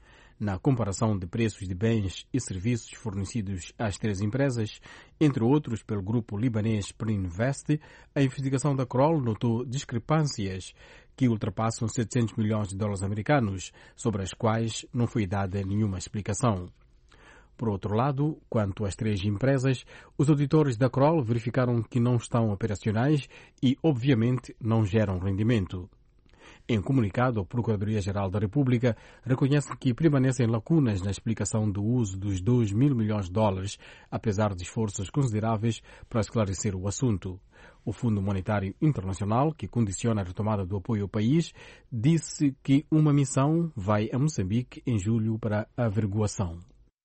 Speaker 3: Na comparação de preços de bens e serviços fornecidos às três empresas, entre outros pelo grupo libanês Preinvest, a investigação da Kroll notou discrepâncias que ultrapassam setecentos milhões de dólares americanos, sobre as quais não foi dada nenhuma explicação. Por outro lado, quanto às três empresas, os auditores da Kroll verificaram que não estão operacionais e, obviamente, não geram rendimento. Em comunicado, a Procuradoria-Geral da República reconhece que permanecem lacunas na explicação do uso dos dois mil milhões de dólares, apesar de esforços consideráveis para esclarecer o assunto. O Fundo Monetário Internacional, que condiciona a retomada do apoio ao país, disse que uma missão vai a Moçambique em julho para a averiguação.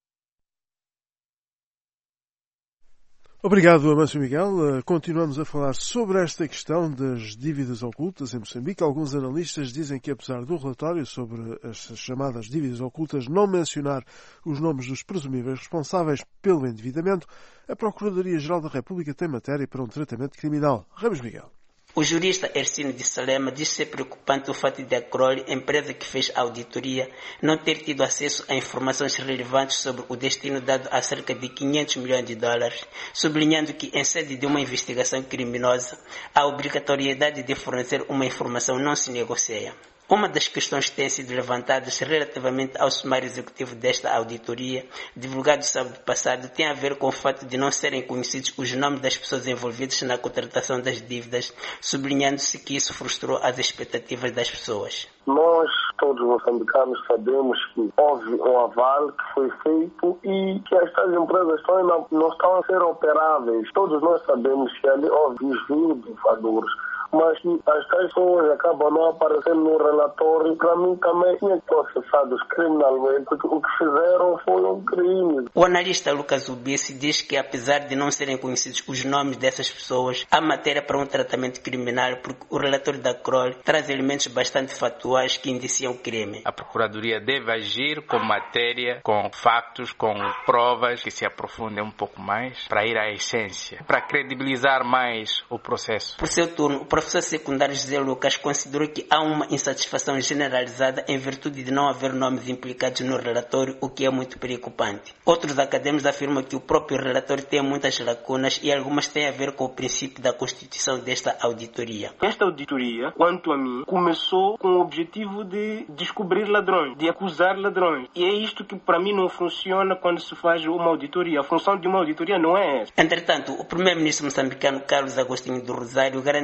Speaker 1: Obrigado, Amâncio Miguel. Continuamos a falar sobre esta questão das dívidas ocultas em Moçambique. Alguns analistas dizem que, apesar do relatório sobre as chamadas dívidas ocultas não mencionar os nomes dos presumíveis responsáveis pelo endividamento, a Procuradoria-Geral da República tem matéria para um tratamento criminal. Ramos Miguel.
Speaker 19: O jurista Ercino de Salema diz ser preocupante o fato de a Kroll, empresa que fez a auditoria, não ter tido acesso a informações relevantes sobre o destino dado a cerca de quinhentos milhões de dólares, sublinhando que, em sede de uma investigação criminosa, a obrigatoriedade de fornecer uma informação não se negocia. Uma das questões que têm sido levantadas relativamente ao sumário executivo desta auditoria, divulgado sábado passado, tem a ver com o fato de não serem conhecidos os nomes das pessoas envolvidas na contratação das dívidas, sublinhando-se que isso frustrou as expectativas das pessoas.
Speaker 21: Nós, todos os moçambicanos, sabemos que houve um aval que foi feito e que estas empresas estão, não, não estão a ser operáveis. Todos nós sabemos que ali houve desvio de valores, mas que as pessoas acabam não aparecendo no relatório. Para mim também tinha que processados criminalmente, porque o que fizeram foi um crime.
Speaker 19: O analista Lucas Ubici diz que, apesar de não serem conhecidos os nomes dessas pessoas, há matéria para um tratamento criminal, porque o relatório da Kroll traz elementos bastante factuais que indiciam crime.
Speaker 20: A Procuradoria deve agir com matéria, com factos, com provas que se aprofundem um pouco mais, para ir à essência, para credibilizar mais o processo.
Speaker 19: Por seu turno, o professor secundário José Lucas considerou que há uma insatisfação generalizada em virtude de não haver nomes implicados no relatório, o que é muito preocupante. Outros acadêmicos afirmam que o próprio relatório tem muitas lacunas e algumas têm a ver com o princípio da constituição desta auditoria.
Speaker 21: Esta auditoria, quanto a mim, começou com o objetivo de descobrir ladrões, de acusar ladrões. E é isto que para mim não funciona quando se faz uma auditoria. A função de uma auditoria não é essa.
Speaker 19: Entretanto, o primeiro-ministro moçambicano Carlos Agostinho do Rosário garantiu que o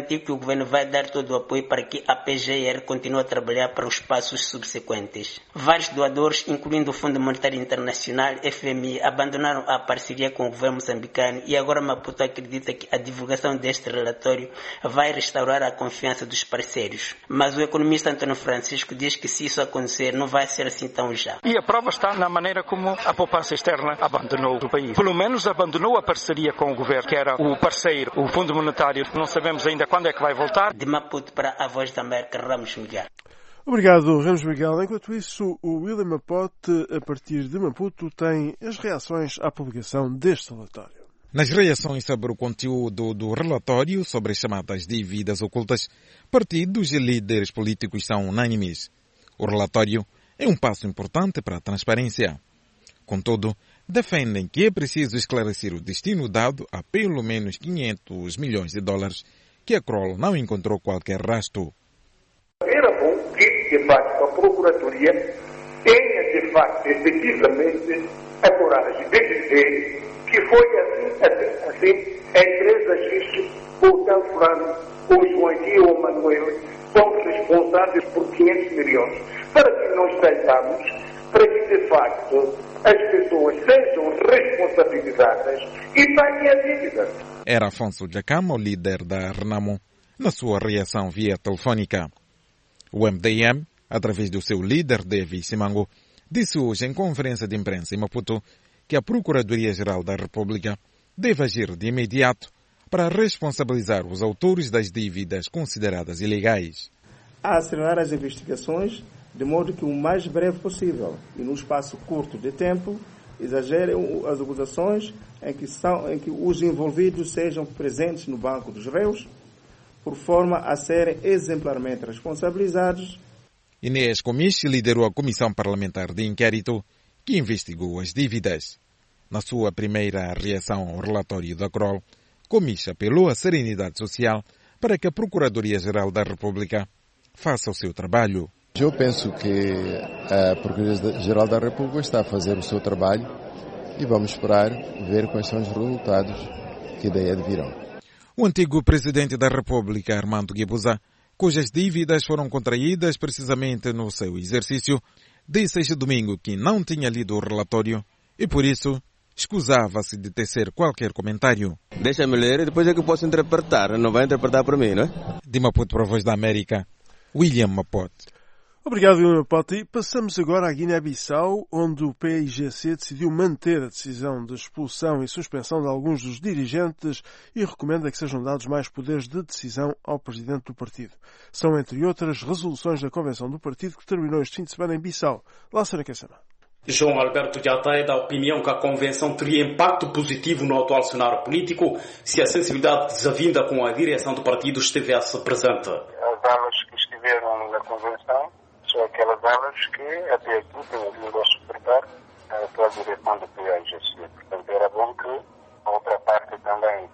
Speaker 19: governo vai dar todo o apoio para que a P G R continue a trabalhar para os passos subsequentes. Vários doadores, incluindo o Fundo Monetário Internacional, F M I, abandonaram a parceria com o governo moçambicano e agora Maputo acredita que a divulgação deste relatório vai restaurar a confiança dos parceiros. Mas o economista António Francisco diz que se isso acontecer, não vai ser assim tão já.
Speaker 5: E a prova está na maneira como a poupança externa abandonou o país. Pelo menos abandonou a parceria com o governo, que era o parceiro, o Fundo Monetário. Não sabemos ainda quando é que vai voltar.
Speaker 19: De Maputo para a Voz da América, Ramos Miguel.
Speaker 1: Obrigado, Ramos Miguel. Enquanto isso, o William Mapote, a partir de Maputo, tem as reações à publicação deste relatório.
Speaker 6: Nas reações sobre o conteúdo do relatório sobre as chamadas dívidas ocultas, partidos e líderes políticos são unânimes. O relatório é um passo importante para a transparência. Contudo, defendem que é preciso esclarecer o destino dado a pelo menos quinhentos milhões de dólares que a Kroll não encontrou qualquer rastro.
Speaker 23: Era bom que, de facto, a Procuradoria tenha, de facto, efetivamente, a coragem de dizer que foi assim, assim, assim a empresa X, o Tanfrano, o Joaquim ou o Manuel, são responsáveis por quinhentos milhões. Para que nós saibamos, para que, de facto, as pessoas sejam responsabilizadas e paguem a dívida.
Speaker 6: Era Afonso Jacama, o líder da Renamo, na sua reação via telefónica. O M D M, através do seu líder, David Simango, disse hoje em conferência de imprensa em Maputo que a Procuradoria-Geral da República deve agir de imediato para responsabilizar os autores das dívidas consideradas ilegais.
Speaker 24: A acelerar as investigações de modo que o mais breve possível e num espaço curto de tempo exagerem as acusações em que, são, em que os envolvidos sejam presentes no banco dos réus, por forma a serem exemplarmente responsabilizados.
Speaker 6: Inês Comiche liderou a Comissão Parlamentar de Inquérito que investigou as dívidas. Na sua primeira reação ao relatório da Kroll, Comiche apelou à serenidade social para que a Procuradoria-Geral da República faça o seu trabalho.
Speaker 25: Eu penso que a Procuradoria-Geral da República está a fazer o seu trabalho e vamos esperar ver quais são os resultados que daí advirão.
Speaker 6: O antigo presidente da República, Armando Guebuza, cujas dívidas foram contraídas precisamente no seu exercício, disse este domingo que não tinha lido o relatório e, por isso, escusava-se de tecer qualquer comentário.
Speaker 26: Deixa-me ler e depois é que eu posso interpretar. Não vai interpretar para mim, não é?
Speaker 6: De Maputo para a Voz da América, William Mapote.
Speaker 1: Obrigado, William Mapote. E passamos agora à Guiné-Bissau, onde o P I G C decidiu manter a decisão de expulsão e suspensão de alguns dos dirigentes e recomenda que sejam dados mais poderes de decisão ao presidente do partido. São, entre outras, resoluções da Convenção do partido que terminou este fim de semana em Bissau. Lá será que é
Speaker 27: João Alberto Diaté dá opinião que a Convenção teria impacto positivo no atual cenário político se a sensibilidade desavinda com a direção do partido estivesse presente.
Speaker 21: As alas que estiveram na Convenção são aquelas alas que até aqui têm vindo a suportar a atual direção do P I G C. Portanto, era bom que a outra parte também,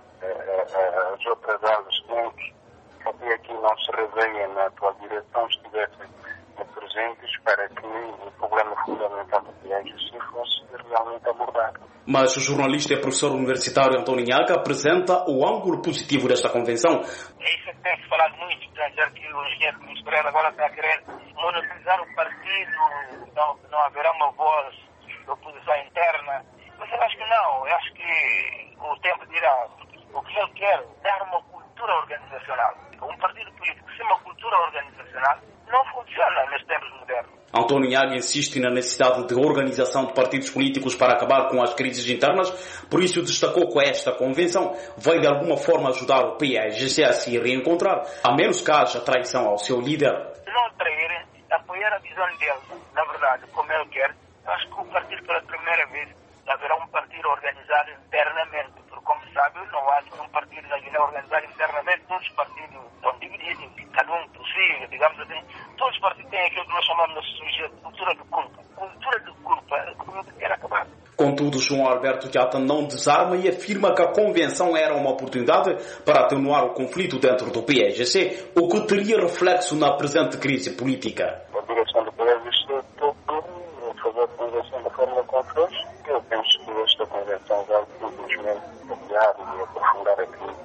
Speaker 21: as outras alas que até aqui não se revêem na atual direção, estivessem presentes para que o problema fundamental do P I G C fosse realmente abordado.
Speaker 27: Mas o jornalista e professor universitário António Nhaga apresenta o ângulo positivo desta convenção.
Speaker 28: Isso tem-se falado muito, dizer que o engenheiro ministerial agora está a querer monetizar o partido, não, não haverá uma voz de oposição interna. Mas eu acho que não, eu acho que o tempo dirá. O que ele quer é dar uma cultura organizacional. Um partido político sem uma cultura organizacional não funciona nos tempos modernos.
Speaker 27: António Nhaga insiste na necessidade de organização de partidos políticos para acabar com as crises internas, por isso destacou que esta convenção vai de alguma forma ajudar o P I G C a se reencontrar, a menos que haja traição ao seu líder.
Speaker 28: Não trair, apoiar a visão dele, na verdade, como ele quer, acho que o partido pela primeira vez haverá um partido organizado internamente, porque como sabe, não há nenhum partido na Guiné organizado internamente, todos os partidos estão divididos, cada um por si, digamos assim, todos os partidos têm aquilo que nós chamamos na sociologia de cultura de culpa. Cultura de culpa é como que quer acabar.
Speaker 27: Contudo, João Alberto Diaté não desarma e afirma que a convenção era uma oportunidade para atenuar o conflito dentro do P I G C, o que teria reflexo na presente crise política.
Speaker 21: A direção do P I G C topou fazer a convenção da forma como fez. Eu penso que esta convenção vai simplesmente apoiar e aprofundar a crise.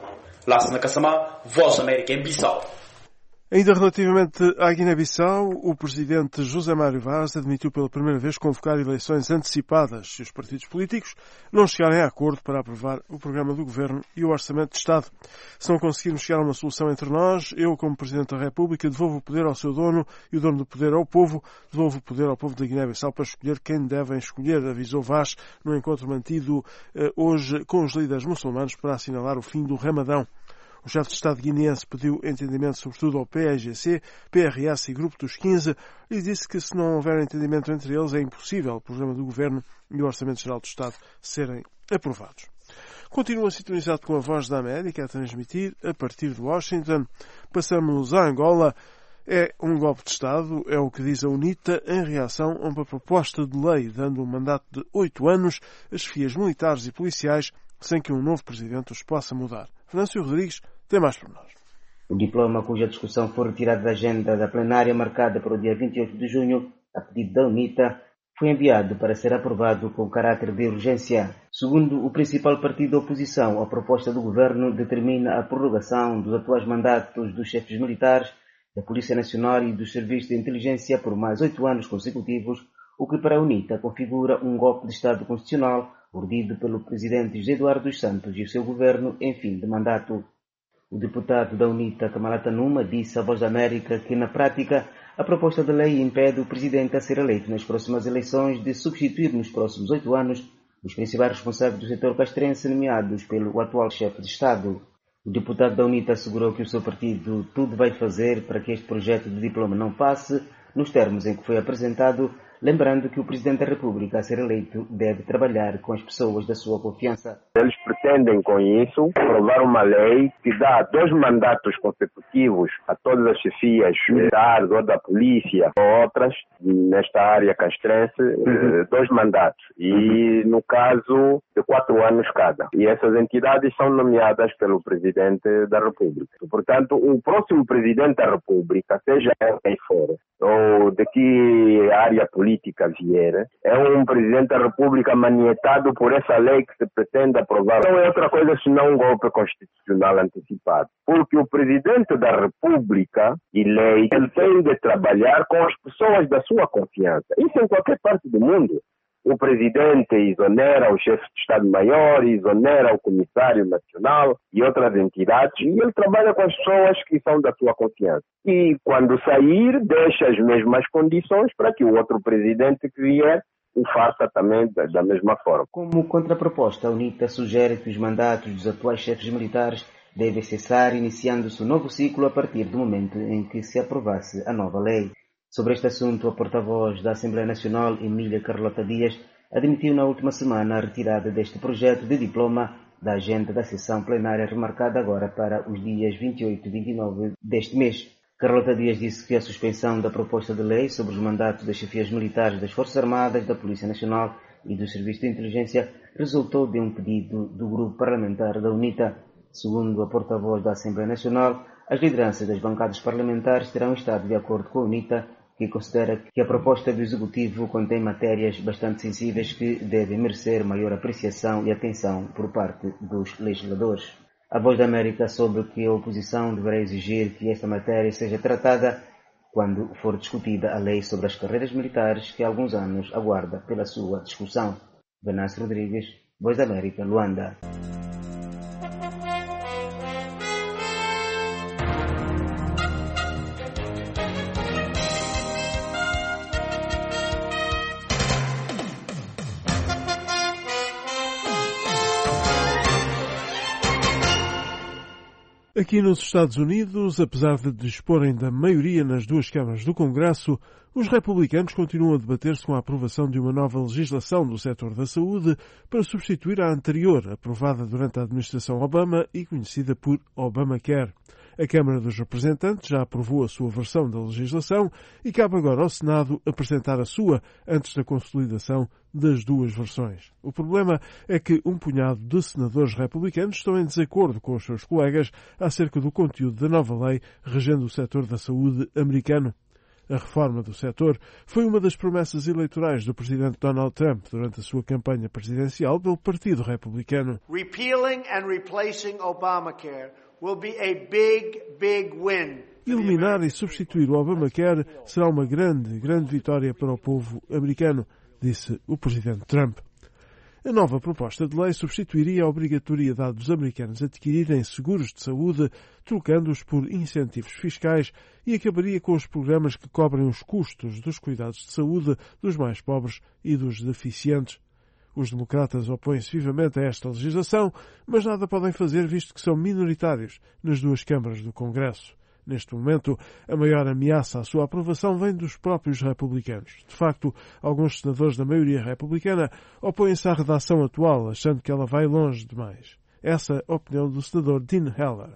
Speaker 27: Lassana Kassamá, Voz da América em Bissau.
Speaker 1: Ainda relativamente à Guiné-Bissau, o presidente José Mário Vaz admitiu pela primeira vez convocar eleições antecipadas se os partidos políticos não chegarem a acordo para aprovar o programa do governo e o orçamento de Estado. Se não conseguirmos chegar a uma solução entre nós, eu, como presidente da República, devolvo o poder ao seu dono e o dono do poder ao povo, devolvo o poder ao povo da Guiné-Bissau para escolher quem devem escolher, avisou Vaz no encontro mantido eh, hoje com os líderes muçulmanos para assinalar o fim do Ramadão. O chefe de Estado guineense pediu entendimento sobretudo ao P A I G C, P R S e Grupo dos quinze e disse que se não houver entendimento entre eles é impossível o programa do Governo e o Orçamento Geral do Estado serem aprovados. Continua sintonizado com a Voz da América a transmitir a partir de Washington. Passamos a Angola. É um golpe de Estado, é o que diz a UNITA em reação a uma proposta de lei dando um mandato de oito anos a chefias militares e policiais sem que um novo presidente os possa mudar. Venâncio Rodrigues tem mais por nós.
Speaker 4: O diploma cuja discussão foi retirada da agenda da plenária marcada para o dia vinte e oito de junho, a pedido da UNITA, foi enviado para ser aprovado com caráter de urgência. Segundo o principal partido da oposição, a proposta do governo determina a prorrogação dos atuais mandatos dos chefes militares, da Polícia Nacional e dos serviços de inteligência por mais oito anos consecutivos, o que para a UNITA configura um golpe de Estado constitucional urdido pelo presidente José Eduardo dos Santos e o seu governo em fim de mandato. O deputado da UNITA, Kamalata Numa, disse à Voz da América que, na prática, a proposta de lei impede o presidente a ser eleito nas próximas eleições de substituir nos próximos oito anos os principais responsáveis do setor castrense nomeados pelo atual chefe de Estado. O deputado da UNITA assegurou que o seu partido tudo vai fazer para que este projeto de diploma não passe nos termos em que foi apresentado, lembrando que o Presidente da República, a ser eleito, deve trabalhar com as pessoas da sua confiança.
Speaker 21: Eles pretendem, com isso, aprovar uma lei que dá dois mandatos consecutivos a todas as chefias militares ou da polícia ou outras, nesta área castrense, uhum. dois mandatos. E, no caso, de quatro anos cada. E essas entidades são nomeadas pelo Presidente da República. Portanto, o próximo Presidente da República, seja quem for, ou de que área política vier, é um Presidente da República manietado por essa lei que se pretende aprovar. Não é outra coisa senão um golpe constitucional antecipado. Porque o Presidente da República eleito, ele tem de trabalhar com as pessoas da sua confiança. Isso em qualquer parte do mundo. O Presidente exonera o chefe de Estado-Maior, exonera o Comissário Nacional e outras entidades, e ele trabalha com as pessoas que são da sua confiança. E quando sair, deixa as mesmas condições para que o outro Presidente que vier o faça também da, da mesma forma.
Speaker 4: Como contraproposta, a UNITA sugere que os mandatos dos atuais chefes militares devem cessar, iniciando-se um novo ciclo a partir do momento em que se aprovasse a nova lei. Sobre este assunto, a porta-voz da Assembleia Nacional, Emília Carlota Dias, admitiu na última semana a retirada deste projeto de diploma da agenda da sessão plenária remarcada agora para os dias vinte e oito e vinte e nove deste mês. Carlota Dias disse que a suspensão da proposta de lei sobre os mandatos das chefias militares das Forças Armadas, da Polícia Nacional e do Serviço de Inteligência resultou de um pedido do grupo parlamentar da UNITA. Segundo a porta-voz da Assembleia Nacional, as lideranças das bancadas parlamentares terão estado de acordo com a UNITA, que considera que a proposta do Executivo contém matérias bastante sensíveis que devem merecer maior apreciação e atenção por parte dos legisladores. A Voz da América soube que a oposição deverá exigir que esta matéria seja tratada quando for discutida a lei sobre as carreiras militares que há alguns anos aguarda pela sua discussão. Venâncio Rodrigues, Voz da América, Luanda.
Speaker 1: Aqui nos Estados Unidos, apesar de disporem da maioria nas duas câmaras do Congresso, os republicanos continuam a debater-se com a aprovação de uma nova legislação do setor da saúde para substituir a anterior, aprovada durante a administração Obama e conhecida por Obamacare. A Câmara dos Representantes já aprovou a sua versão da legislação e cabe agora ao Senado apresentar a sua antes da consolidação das duas versões. O problema é que um punhado de senadores republicanos estão em desacordo com os seus colegas acerca do conteúdo da nova lei regendo o setor da saúde americano. A reforma do setor foi uma das promessas eleitorais do presidente Donald Trump durante a sua campanha presidencial pelo Partido Republicano.
Speaker 7: Repealing and replacing Obamacare will be a big, big win.
Speaker 1: Eliminar e substituir o Obamacare será uma grande, grande vitória para o povo americano, disse o presidente Trump. A nova proposta de lei substituiria a obrigatoriedade dos americanos adquirirem seguros de saúde, trocando-os por incentivos fiscais, e acabaria com os programas que cobrem os custos dos cuidados de saúde dos mais pobres e dos deficientes. Os democratas opõem-se vivamente a esta legislação, mas nada podem fazer visto que são minoritários nas duas câmaras do Congresso. Neste momento, a maior ameaça à sua aprovação vem dos próprios republicanos. De facto, alguns senadores da maioria republicana opõem-se à redação atual, achando que ela vai longe demais. Essa é a opinião do senador Dean Heller.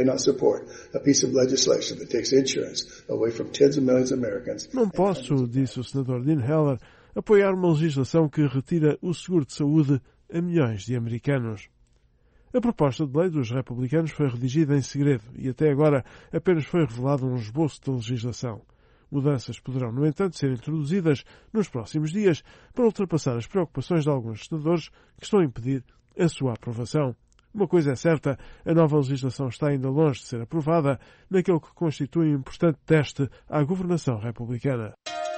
Speaker 1: Não posso, disse o senador Dean Heller, apoiar uma legislação que retira o seguro de saúde a milhões de americanos. A proposta de lei dos republicanos foi redigida em segredo e até agora apenas foi revelado um esboço de legislação. Mudanças poderão, no entanto, ser introduzidas nos próximos dias para ultrapassar as preocupações de alguns senadores que estão a impedir a sua aprovação. Uma coisa é certa, a nova legislação está ainda longe de ser aprovada naquele que constitui um importante teste à governação republicana.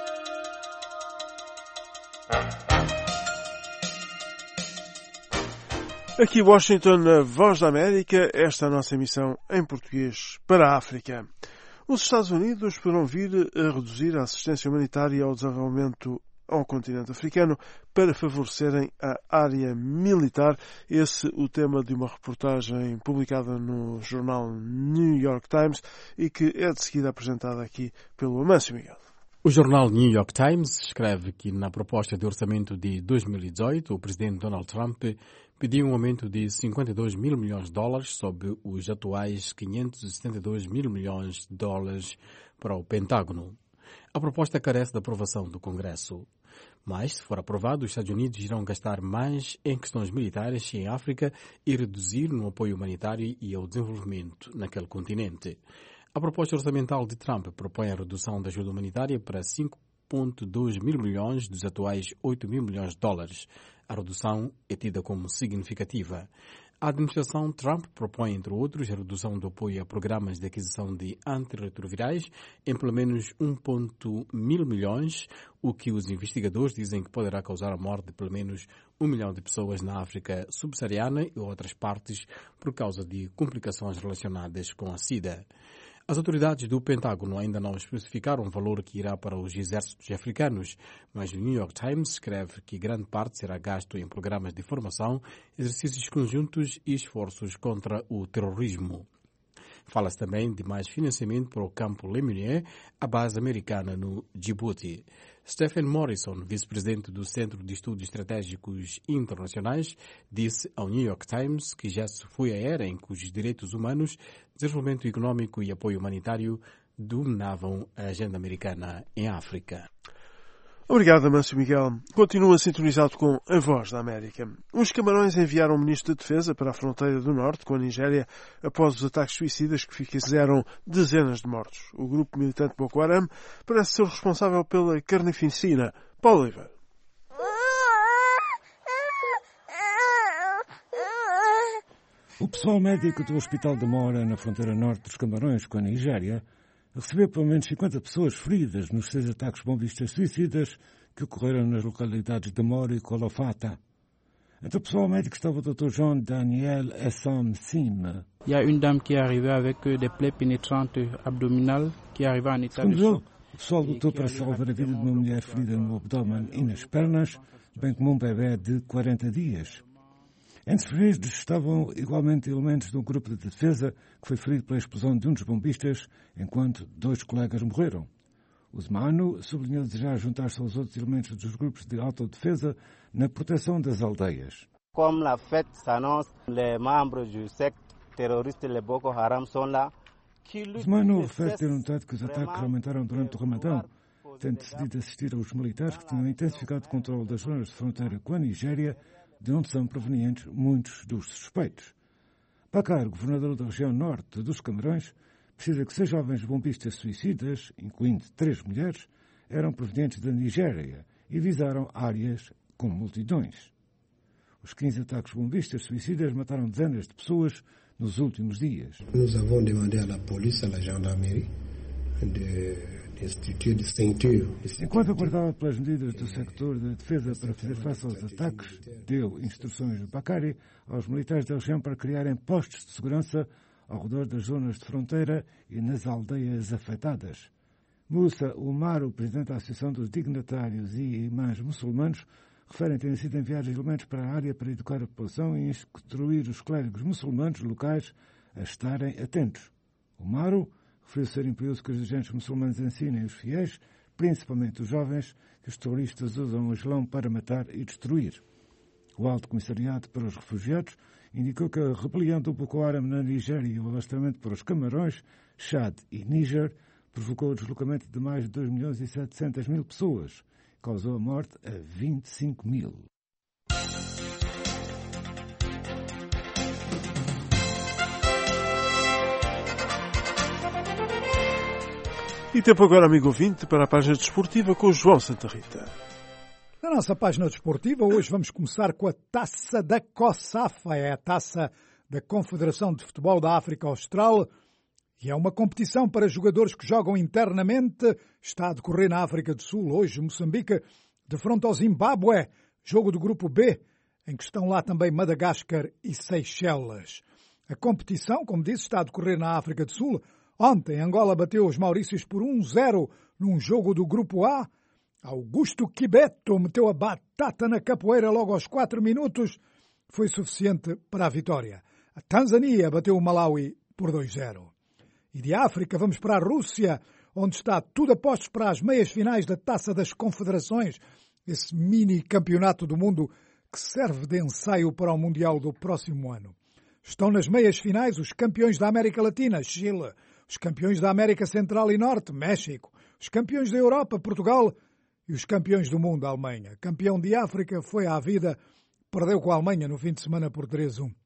Speaker 1: Aqui Washington, a Voz da América, esta é a nossa emissão em português para a África. Os Estados Unidos poderão vir a reduzir a assistência humanitária ao desenvolvimento ao continente africano para favorecerem a área militar. Esse é o tema de uma reportagem publicada no jornal New York Times e que é de seguida apresentada aqui pelo Amâncio Miguel.
Speaker 3: O jornal New York Times escreve que na proposta de orçamento de dois mil e dezoito, o presidente Donald Trump pediu um aumento de cinquenta e dois mil milhões de dólares sobre os atuais quinhentos e setenta e dois mil milhões de dólares para o Pentágono. A proposta carece da aprovação do Congresso. Mas, se for aprovado, os Estados Unidos irão gastar mais em questões militares em África e reduzir no apoio humanitário e ao desenvolvimento naquele continente. A proposta orçamental de Trump propõe a redução da ajuda humanitária para cinco vírgula dois mil milhões dos atuais oito mil milhões de dólares. A redução é tida como significativa. A administração Trump propõe, entre outros, a redução do apoio a programas de aquisição de antirretrovirais em pelo menos um vírgula mil milhões, o que os investigadores dizem que poderá causar a morte de pelo menos um milhão de pessoas na África subsaariana e outras partes por causa de complicações relacionadas com a SIDA. As autoridades do Pentágono ainda não especificaram o valor que irá para os exércitos africanos, mas o New York Times escreve que grande parte será gasto em programas de formação, exercícios conjuntos e esforços contra o terrorismo. Fala-se também de mais financiamento para o campo Lemunier, a base americana no Djibouti. Stephen Morrison, vice-presidente do Centro de Estudos Estratégicos Internacionais, disse ao New York Times que já se foi a era em que os direitos humanos, desenvolvimento econômico e apoio humanitário dominavam a agenda americana em África.
Speaker 1: Obrigado, Amâncio Miguel. Continua sintonizado com a Voz da América. Os Camarões enviaram o Ministro de Defesa para a fronteira do Norte com a Nigéria após os ataques suicidas que fizeram dezenas de mortos. O grupo militante Boko Haram parece ser responsável pela carnificina. Paulo Oliveira.
Speaker 8: O pessoal médico do Hospital de Mora, na fronteira norte dos Camarões com a Nigéria, recebeu pelo menos cinquenta pessoas feridas nos seis ataques bombistas suicidas que ocorreram nas localidades de Mora e Kolofata. Entre o pessoal médico estava o doutor Jean Daniel Essam Sim.
Speaker 9: Il y a une dame qui est arrivée avec des plaies pénétrantes abdominales qui est arrivée en état de choc.
Speaker 8: O pessoal lutou para salvar a vida de uma mulher ferida no abdômen e nas pernas, bem como um bebê de quarenta dias. Entre feridos estavam igualmente elementos de um grupo de defesa que foi ferido pela explosão de um dos bombistas, enquanto dois colegas morreram. O Zmanu sublinhou desejar juntar-se aos outros elementos dos grupos de autodefesa na proteção das aldeias.
Speaker 10: Como la fête s'annonce, les membres du secte terroriste le Boko Haram sont là.
Speaker 8: O Zmanu refere ter notado que os ataques aumentaram durante o Ramadão, tendo decidido assistir aos militares que tinham intensificado o controle das zonas de fronteira com a Nigéria, de onde são provenientes muitos dos suspeitos. Bakar, governador da região norte dos Camarões, precisa que seis jovens bombistas suicidas, incluindo três mulheres, eram provenientes da Nigéria e visaram áreas com multidões. Os quinze ataques bombistas suicidas mataram dezenas de pessoas nos últimos dias.
Speaker 11: Nós avons demandé à polícia, à gendarmerie, de instituir de ceinture.
Speaker 8: Enquanto aguardava pelas medidas do sector de defesa para fazer face aos ataques, deu instruções de Bakari aos militares da região para criarem postos de segurança ao redor das zonas de fronteira e nas aldeias afetadas. Moussa Umaru, presidente da Associação dos Dignatários e Imãs Muçulmanos, referem terem sido enviados elementos para a área para educar a população e instruir os clérigos muçulmanos locais a estarem atentos. Umaru referiu ser imperioso que os dirigentes muçulmanos ensinem os fiéis, principalmente os jovens, que os terroristas usam o Islão para matar e destruir. O Alto Comissariado para os Refugiados indicou que a rebelião do Boko Haram na Nigéria e o alastramento para os Camarões, Chad e Níger provocou o deslocamento de mais de dois milhões e setecentas mil pessoas, causou a morte a vinte e cinco mil.
Speaker 1: E tempo agora, amigo ouvinte, para a página desportiva com o João Santa Rita.
Speaker 2: Na nossa página desportiva, hoje vamos começar com a Taça da COSAFA, é a Taça da Confederação de Futebol da África Austral, e é uma competição para jogadores que jogam internamente. Está a decorrer na África do Sul. Hoje, Moçambique defronta ao Zimbábue, jogo do grupo B, em que estão lá também Madagascar e Seychelles. A competição, como disse, está a decorrer na África do Sul. Ontem, Angola bateu os Maurícios por um zero num jogo do grupo A. Augusto Kibeto meteu a batata na capoeira logo aos quatro minutos. Foi suficiente para a vitória. A Tanzânia bateu o Malawi por dois zero. E de África vamos para a Rússia, onde está tudo a postos para as meias finais da Taça das Confederações, esse mini campeonato do mundo que serve de ensaio para o Mundial do próximo ano. Estão nas meias finais os campeões da América Latina, Chile, os campeões da América Central e Norte, México, os campeões da Europa, Portugal, e os campeões do mundo, Alemanha. Campeão de África foi à vida, perdeu com a Alemanha no fim de semana por três a um.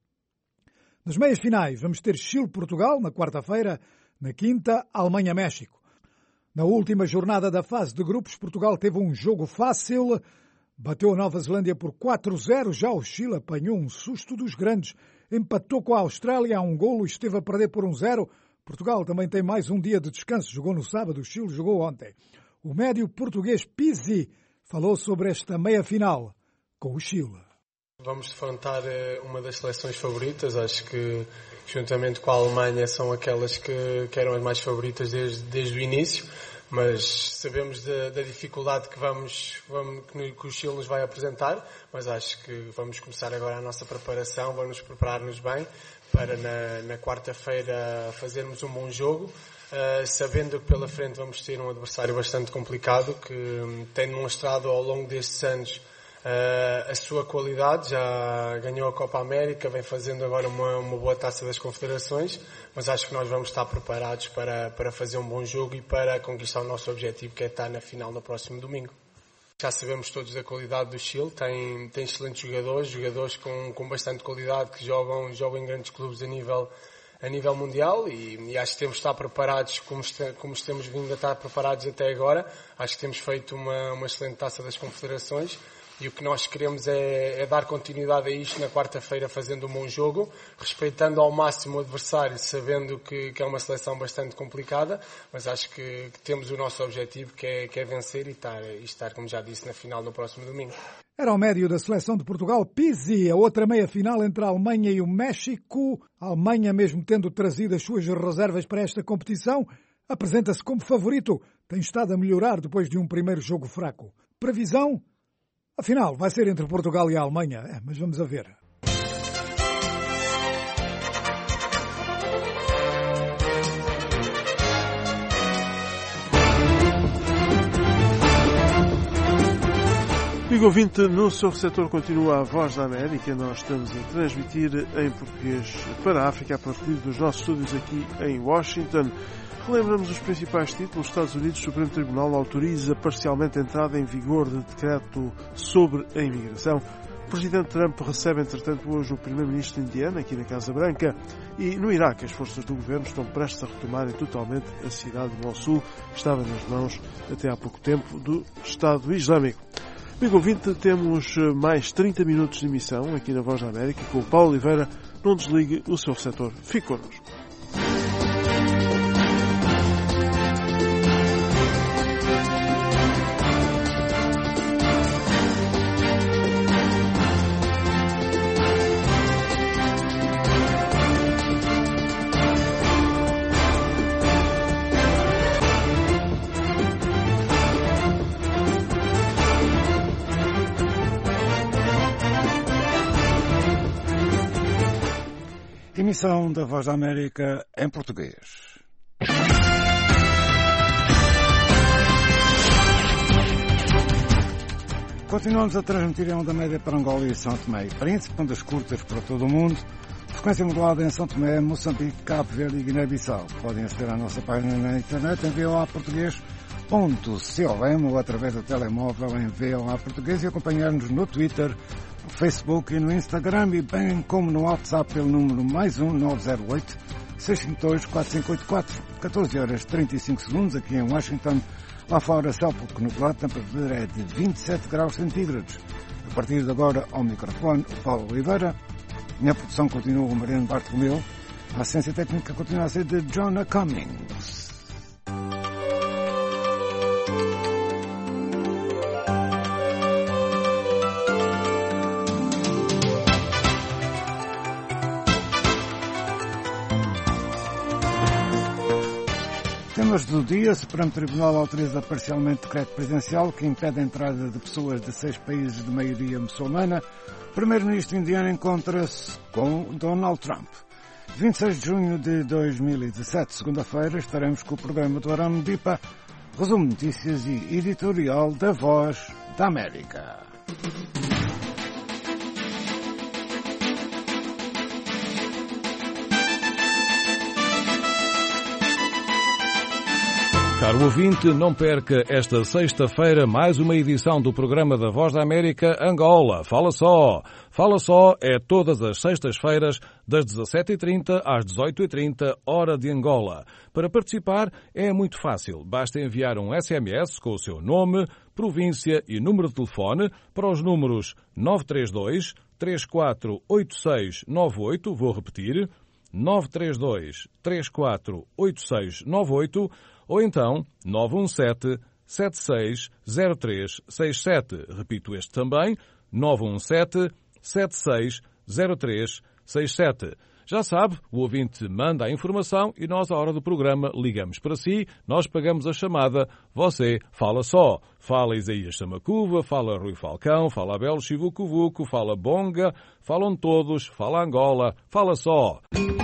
Speaker 2: Nas meias finais vamos ter Chile-Portugal na quarta-feira, na quinta, Alemanha-México. Na última jornada da fase de grupos, Portugal teve um jogo fácil, bateu a Nova Zelândia por quatro a zero, já o Chile apanhou um susto dos grandes, empatou com a Austrália a um golo e esteve a perder por um zero. Portugal também tem mais um dia de descanso, jogou no sábado, o Chile jogou ontem. O médio português Pizzi falou sobre esta meia-final com o Chile.
Speaker 12: Vamos defrontar uma das seleções favoritas, acho que juntamente com a Alemanha são aquelas que, que eram as mais favoritas desde, desde o início, mas sabemos da, da dificuldade que, vamos, vamos, que o Chile nos vai apresentar, mas acho que vamos começar agora a nossa preparação, vamos preparar-nos bem para na, na quarta-feira fazermos um bom jogo. Uh, sabendo que pela frente vamos ter um adversário bastante complicado que um, tem demonstrado ao longo destes anos uh, a sua qualidade, já ganhou a Copa América, vem fazendo agora uma, uma boa Taça das Confederações, mas acho que nós vamos estar preparados para, para fazer um bom jogo e para conquistar o nosso objetivo, que é estar na final no próximo domingo. Já sabemos todos da qualidade do Chile, tem, tem excelentes jogadores, jogadores com, com bastante qualidade que jogam, jogam em grandes clubes a nível a nível mundial e, e acho que temos de estar preparados como, este, como temos vindo a estar preparados até agora. Acho que temos feito uma, uma excelente Taça das Confederações e o que nós queremos é, é dar continuidade a isto na quarta-feira fazendo um bom jogo, respeitando ao máximo o adversário, sabendo que, que é uma seleção bastante complicada, mas acho que, que temos o nosso objetivo, que é, que é vencer e estar, e estar, como já disse, na final no próximo domingo.
Speaker 2: Era o médio da seleção de Portugal, Pizzi, a outra meia-final entre a Alemanha e o México. A Alemanha, mesmo tendo trazido as suas reservas para esta competição, apresenta-se como favorito. Tem estado a melhorar depois de um primeiro jogo fraco. Previsão? Afinal, vai ser entre Portugal e a Alemanha. É, mas vamos a ver.
Speaker 1: Amigo ouvinte, no seu receptor continua a Voz da América. Nós estamos a transmitir em português para a África a partir dos nossos estúdios aqui em Washington. Relembramos os principais títulos. Estados Unidos, Supremo Tribunal autoriza parcialmente a entrada em vigor de decreto sobre a imigração. O presidente Trump recebe, entretanto, hoje o primeiro-ministro indiano, aqui na Casa Branca, e no Iraque as forças do governo estão prestes a retomarem totalmente a cidade de Mossul, que estava nas mãos, até há pouco tempo, do Estado Islâmico. Amigo ouvinte, temos mais trinta minutos de emissão aqui na Voz da América com o Paulo Oliveira. Não desligue o seu receptor. Fique connosco.
Speaker 8: Emissão da Voz da América em português. Continuamos a transmitir em onda média para Angola e São Tomé e Príncipe, ondas curtas para todo o mundo. Frequência modulada em São Tomé, Moçambique, Cabo Verde e Guiné-Bissau. Podem aceder à nossa página na internet em v o a português ponto com ou através do telemóvel em v o a português e acompanhar-nos no Twitter, no Facebook e no Instagram, e bem como no WhatsApp pelo número mais um nove zero oito, seis cinco dois, quatro cinco oito quatro. catorze horas e trinta e cinco segundos aqui em Washington. Lá fora, céu pouco nublado, a temperatura é de vinte e sete graus centígrados. A partir de agora, ao microfone, o Paulo Oliveira. Minha produção continua o Mariano Bartolomeu. A assistência técnica continua a ser de Jonah Cummings. Temas do dia: o Supremo Tribunal autoriza parcialmente decreto presidencial que impede a entrada de pessoas de seis países de maioria muçulmana. O primeiro-ministro indiano encontra-se com Donald Trump. vinte e seis de junho de dois mil e dezassete, segunda-feira, estaremos com o programa do Arame Dipa, resumo de notícias e editorial da Voz da América.
Speaker 13: Caro ouvinte, não perca esta sexta-feira mais uma edição do programa da Voz da América Angola. Fala só! Fala só é todas as sextas-feiras das dezassete e trinta às dezoito e trinta, hora de Angola. Para participar é muito fácil. Basta enviar um S M S com o seu nome, província e número de telefone para os números nove três dois, três quatro oito seis nove oito, vou repetir, nove três dois, três quatro oito seis nove oito, ou então nove um sete, sete seis zero três seis sete. Repito este também, nove um sete, sete seis zero três seis sete. Já sabe, o ouvinte manda a informação e nós, à hora do programa, ligamos para si, nós pagamos a chamada, você fala só. Fala Isaías Samacuva, fala Rui Falcão, fala Abel Chivucovuco, fala Bonga, falam todos, fala Angola, fala só.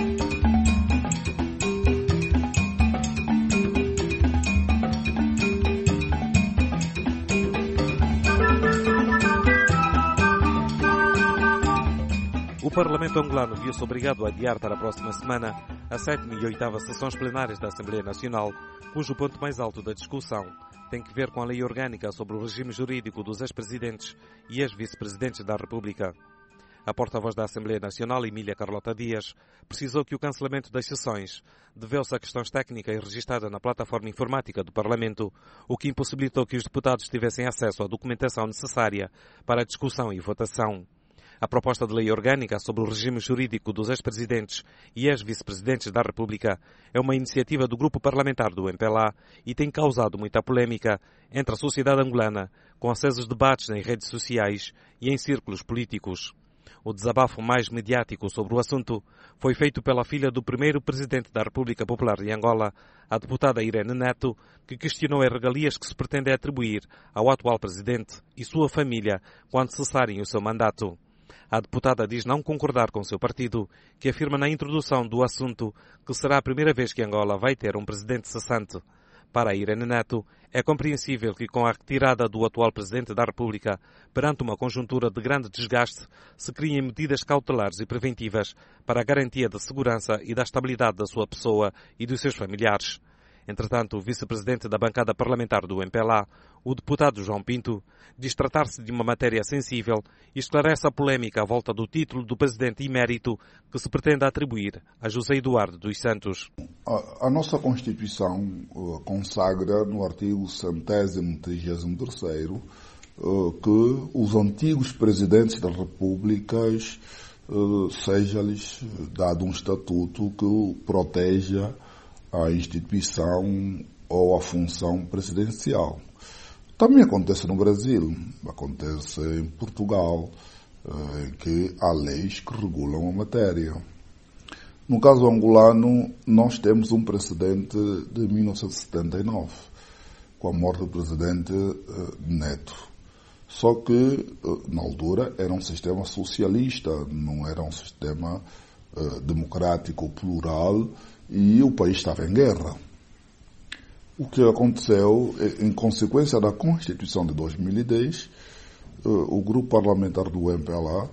Speaker 14: O Parlamento angolano viu-se obrigado a adiar para a próxima semana a sétima e oitava sessões plenárias da Assembleia Nacional, cujo ponto mais alto da discussão tem que ver com a lei orgânica sobre o regime jurídico dos ex-presidentes e ex-vice-presidentes da República. A porta-voz da Assembleia Nacional, Emília Carlota Dias, precisou que o cancelamento das sessões deveu-se a questões técnicas registradas na plataforma informática do Parlamento, o que impossibilitou que os deputados tivessem acesso à documentação necessária para a discussão e votação. A proposta de lei orgânica sobre o regime jurídico dos ex-presidentes e ex-vice-presidentes da República é uma iniciativa do grupo parlamentar do M P L A e tem causado muita polémica entre a sociedade angolana, com acesos debates em redes sociais e em círculos políticos. O desabafo mais mediático sobre o assunto foi feito pela filha do primeiro presidente da República Popular de Angola, a deputada Irene Neto, que questionou as regalias que se pretende atribuir ao atual presidente e sua família quando cessarem o seu mandato. A deputada diz não concordar com seu partido, que afirma na introdução do assunto que será a primeira vez que Angola vai ter um presidente cessante. Para a Irene Neto, é compreensível que com a retirada do atual presidente da República, perante uma conjuntura de grande desgaste, se criem medidas cautelares e preventivas para a garantia da segurança e da estabilidade da sua pessoa e dos seus familiares. Entretanto, o vice-presidente da bancada parlamentar do M P L A, o deputado João Pinto, diz tratar-se de uma matéria sensível e esclarece a polémica à volta do título do presidente emérito que se pretende atribuir a José Eduardo dos Santos.
Speaker 5: A, a nossa Constituição uh, consagra no artigo centésimo trigésimo terceiro uh, que os antigos presidentes das repúblicas uh, seja-lhes dado um estatuto que proteja a instituição ou a função presidencial. Também acontece no Brasil, acontece em Portugal, em que há leis que regulam a matéria. No caso angolano, nós temos um precedente de mil novecentos e setenta e nove, com a morte do presidente Neto. Só que, na altura, era um sistema socialista, não era um sistema democrático, plural, e o país estava em guerra. O que aconteceu, em consequência da Constituição de dois mil e dez, o grupo parlamentar do M P L A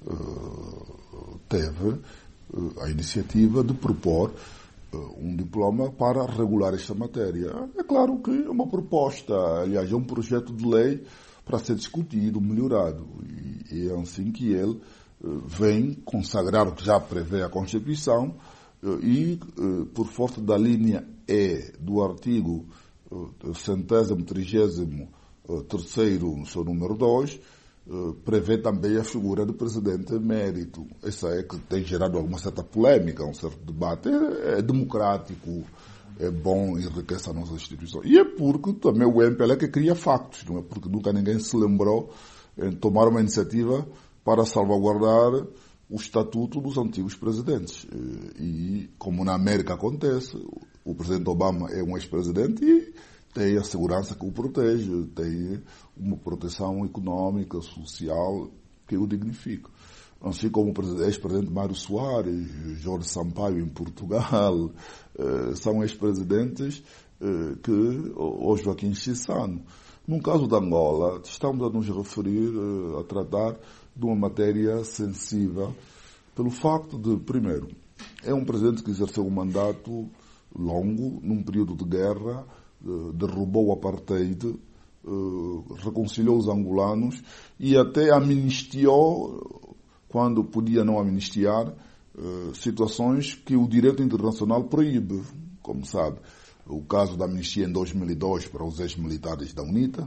Speaker 5: teve a iniciativa de propor um diploma para regular esta matéria. É claro que é uma proposta, aliás, é um projeto de lei para ser discutido, melhorado. E é assim que ele vem consagrar o que já prevê a Constituição e, por força da linha E do artigo centésimo trigésimo terceiro, no seu número dois, prevê também a figura do presidente emérito. Essa é que tem gerado alguma certa polêmica, um certo debate. É, é democrático, é bom, enriquece a nossa instituição. E é porque também o M P L A que cria factos, não é? Porque nunca ninguém se lembrou em tomar uma iniciativa para salvaguardar o estatuto dos antigos presidentes. E, como na América acontece, o presidente Obama é um ex-presidente e tem a segurança que o protege, tem uma proteção econômica, social, que o dignifica. Assim como o ex-presidente Mário Soares, Jorge Sampaio em Portugal, são ex-presidentes que, ou Joaquim Chissano. No caso da Angola, estamos a nos referir, a tratar de uma matéria sensível, pelo facto de, primeiro, é um presidente que exerceu um mandato longo, num período de guerra, derrubou o apartheid, reconciliou os angolanos e até amnistiou, quando podia não amnistiar, situações que o direito internacional proíbe, como sabe. O caso da amnistia em dois mil e dois para os ex-militares da UNITA,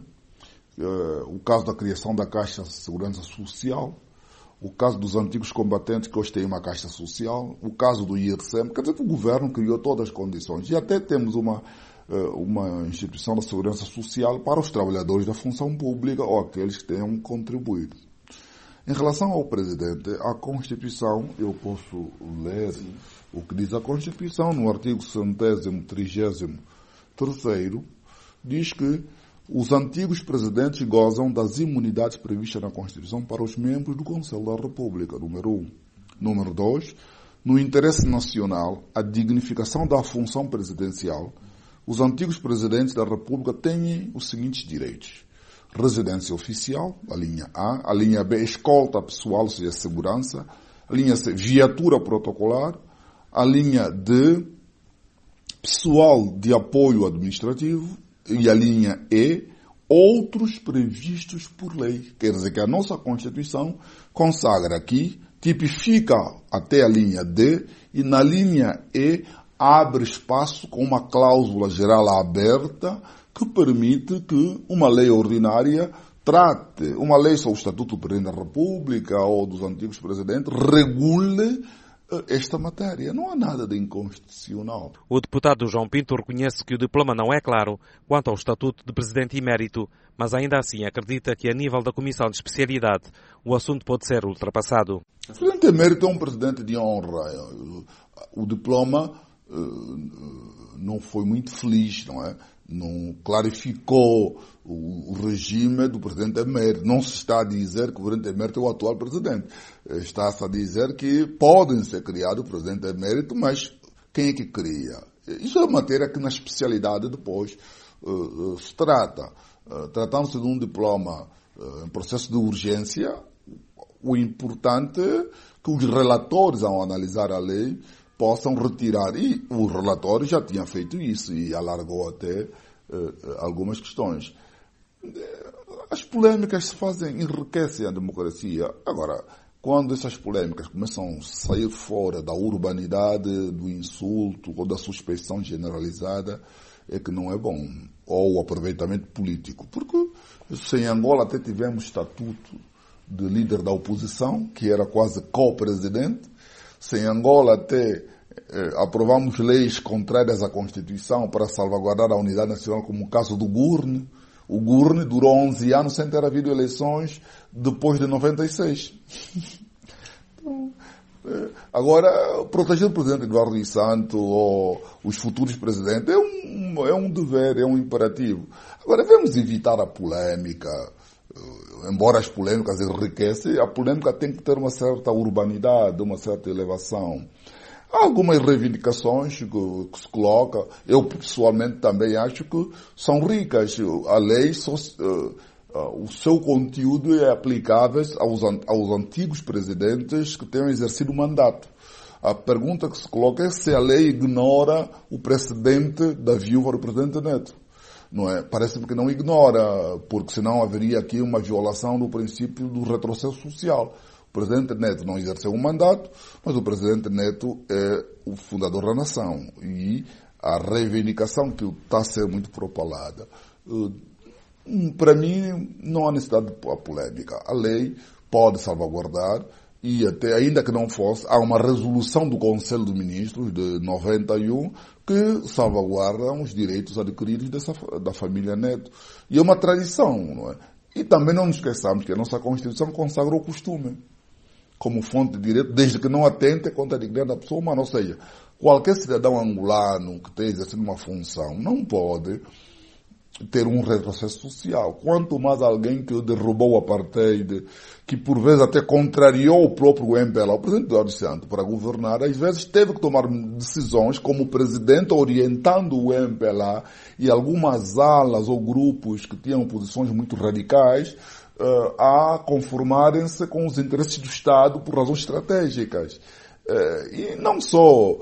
Speaker 5: o caso da criação da Caixa de Segurança Social, o caso dos antigos combatentes que hoje têm uma Caixa Social, o caso do I R C M, quer dizer que o governo criou todas as condições. E até temos uma, uma instituição da Segurança Social para os trabalhadores da função pública ou aqueles que tenham contribuído. Em relação ao presidente, a Constituição, eu posso ler Sim. o que diz a Constituição, no artigo centésimo trigésimo terceiro, diz que os antigos presidentes gozam das imunidades previstas na Constituição para os membros do Conselho da República, número um. Número dois, no interesse nacional, a dignificação da função presidencial, os antigos presidentes da República têm os seguintes direitos: residência oficial, a linha A, a linha B, escolta pessoal, ou seja, segurança, a linha C, viatura protocolar, a linha D, pessoal de apoio administrativo, e a linha E, outros previstos por lei. Quer dizer que a nossa Constituição consagra aqui, tipifica até a linha D, e na linha E abre espaço com uma cláusula geral aberta que permite que uma lei ordinária trate, uma lei sobre o Estatuto do Presidente da República ou dos antigos presidentes, regule esta matéria. Não há nada de inconstitucional.
Speaker 14: O deputado João Pinto reconhece que o diploma não é claro quanto ao Estatuto de Presidente Emérito, mas ainda assim acredita que a nível da Comissão de Especialidade o assunto pode ser ultrapassado.
Speaker 5: O Presidente Emérito é um presidente de honra. O diploma não foi muito feliz, não é? Não clarificou o, o regime do presidente emérito. Não se está a dizer que o presidente emérito é o atual presidente. Está-se a dizer que podem ser criados o presidente emérito, mas quem é que cria? Isso é uma matéria que na especialidade depois uh, uh, se trata. Uh, Tratando-se de um diploma uh, em processo de urgência, o importante é que os relatores, ao analisar a lei, possam retirar. E o relatório já tinha feito isso e alargou até uh, algumas questões. As polêmicas se fazem, enriquecem a democracia. Agora, quando essas polêmicas começam a sair fora da urbanidade, do insulto ou da suspeição generalizada, é que não é bom. Ou o aproveitamento político. Porque se em Angola até tivemos estatuto de líder da oposição, que era quase co-presidente, se em Angola até eh, aprovamos leis contrárias à Constituição para salvaguardar a unidade nacional, como o caso do Gurne. O Gurne durou onze anos sem ter havido eleições depois de noventa e seis. Então, eh, agora, proteger o presidente Eduardo dos Santos ou os futuros presidentes é um, é um dever, é um imperativo. Agora, devemos evitar a polêmica. Embora as polêmicas enriquecem, a polêmica tem que ter uma certa urbanidade, uma certa elevação. Há algumas reivindicações que, que se colocam, eu pessoalmente também acho que são ricas. A lei, só, uh, uh, o seu conteúdo é aplicável aos, aos antigos presidentes que tenham exercido o mandato. A pergunta que se coloca é se a lei ignora o precedente da viúva do presidente Neto. Não é? Parece-me que não ignora, porque senão haveria aqui uma violação do princípio do retrocesso social. O presidente Neto não exerceu um mandato, mas o presidente Neto é o fundador da nação. E a reivindicação que está a ser muito propalada, para mim, não há necessidade de polêmica. A lei pode salvaguardar, e até, ainda que não fosse, há uma resolução do Conselho de Ministros de noventa e um que salvaguardam os direitos adquiridos dessa, da família Neto. E é uma tradição, não é? E também não nos esqueçamos que a nossa Constituição consagra o costume como fonte de direito, desde que não atente contra a dignidade da pessoa humana. Ou seja, qualquer cidadão angolano que tenha exercido uma função não pode ter um retrocesso social. Quanto mais alguém que derrubou o apartheid, que por vezes até contrariou o próprio M P L A, o presidente Eduardo dos Santos, para governar, às vezes teve que tomar decisões como presidente orientando o M P L A e algumas alas ou grupos que tinham posições muito radicais uh, a conformarem-se com os interesses do Estado por razões estratégicas. Uh, e não só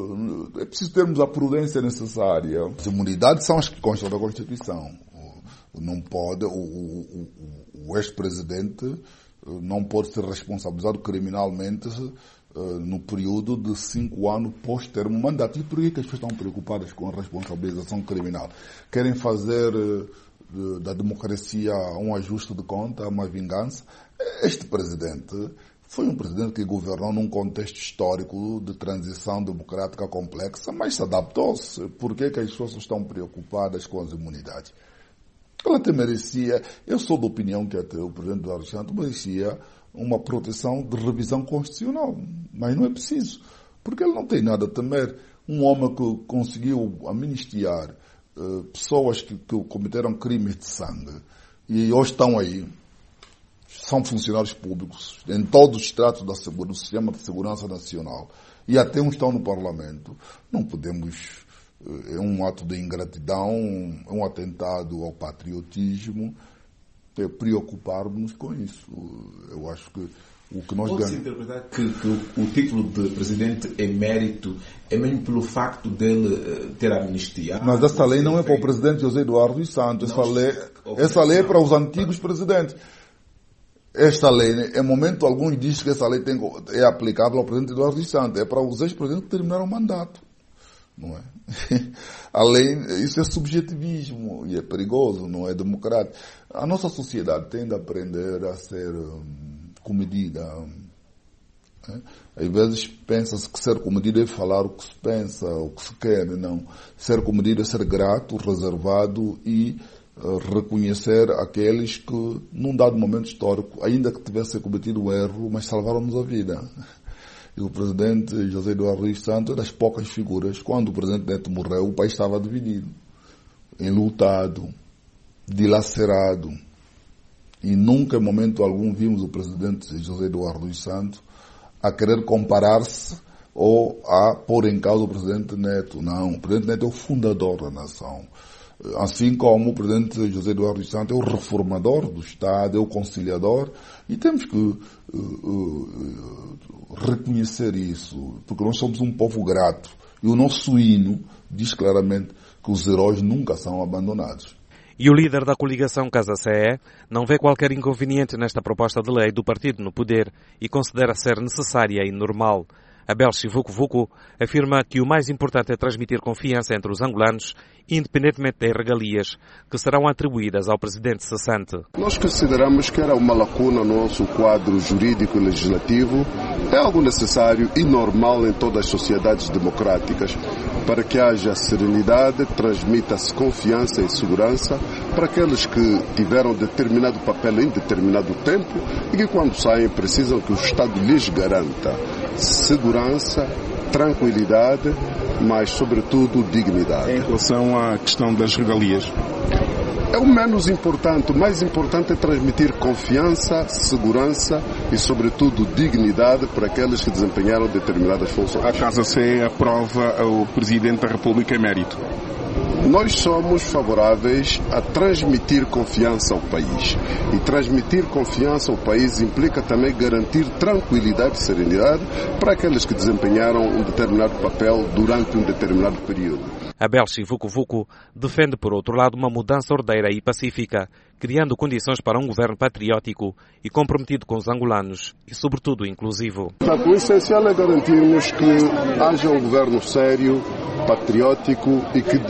Speaker 5: é preciso termos a prudência necessária. As imunidades são as que constam da Constituição. Não pode, o, o, o ex-presidente não pode ser responsabilizado criminalmente no período de cinco anos pós-termo mandato. E por que as pessoas estão preocupadas com a responsabilização criminal? Querem fazer da democracia um ajuste de conta, uma vingança? Este presidente foi um presidente que governou num contexto histórico de transição democrática complexa, mas se adaptou-se. Por que que as pessoas estão preocupadas com as imunidades? Ela até merecia, eu sou da opinião que até o presidente Eduardo dos Santos merecia uma proteção de revisão constitucional, mas não é preciso, porque ele não tem nada a temer. Um homem que conseguiu amnistiar uh, pessoas que, que cometeram crimes de sangue e hoje estão aí, são funcionários públicos em todos os estratos do sistema de segurança nacional e até uns estão no Parlamento. Não podemos, é um ato de ingratidão, é um atentado ao patriotismo, é preocuparmos com isso. Eu acho que o que nós
Speaker 15: Pode-se interpretar que, que o, o título de presidente emérito é mesmo pelo facto dele ter amnistiado.
Speaker 5: Mas essa lei não é para o presidente José Eduardo dos Santos, essa lei, essa lei é para os antigos presidentes. Esta lei, em momento algum, diz que essa lei tem, é aplicável ao presidente Eduardo dos Santos. É para os ex-presidentes que terminaram o mandato. Não é? A lei, isso é subjetivismo e é perigoso, não é democrático. A nossa sociedade tem de aprender a ser um, comedida. É? Às vezes pensa-se que ser comedido é falar o que se pensa, o que se quer. Não. Ser comedido é ser grato, reservado e reconhecer aqueles que, num dado momento histórico, ainda que tivessem cometido um erro, mas salvaram-nos a vida. E o presidente José Eduardo dos Santos é das poucas figuras. Quando o presidente Neto morreu, o país estava dividido, enlutado, dilacerado. E nunca, em momento algum, vimos o presidente José Eduardo dos Santos a querer comparar-se ou a pôr em causa o presidente Neto. Não, o presidente Neto é o fundador da nação. Assim como o presidente José Eduardo dos Santos é o reformador do Estado, é o conciliador, e temos que uh, uh, reconhecer isso, porque nós somos um povo grato. E o nosso hino diz claramente que os heróis nunca são abandonados.
Speaker 14: E o líder da coligação Casa C E não vê qualquer inconveniente nesta proposta de lei do partido no poder e considera ser necessária e normal. Abel Chivuco Vuco afirma que o mais importante é transmitir confiança entre os angolanos, independentemente das regalias que serão atribuídas ao presidente cessante.
Speaker 16: Nós consideramos que era uma lacuna no nosso quadro jurídico e legislativo. É algo necessário e normal em todas as sociedades democráticas para que haja serenidade, transmita-se confiança e segurança para aqueles que tiveram determinado papel em determinado tempo e que quando saem precisam que o Estado lhes garanta segurança, tranquilidade, mas sobretudo dignidade.
Speaker 17: Em relação à questão das regalias?
Speaker 16: É o menos importante. O mais importante é transmitir confiança, segurança e sobretudo dignidade para aqueles que desempenharam determinadas funções.
Speaker 17: A Casa C E aprova o Presidente da República emérito?
Speaker 16: Nós somos favoráveis a transmitir confiança ao país. E transmitir confiança ao país implica também garantir tranquilidade e serenidade para aqueles que desempenharam um determinado papel durante um determinado período.
Speaker 14: Abel Chivuco Vuco defende, por outro lado, uma mudança ordeira e pacífica, criando condições para um governo patriótico e comprometido com os angolanos e, sobretudo, inclusivo.
Speaker 16: Portanto, o essencial é garantirmos que haja um governo sério, patriótico e que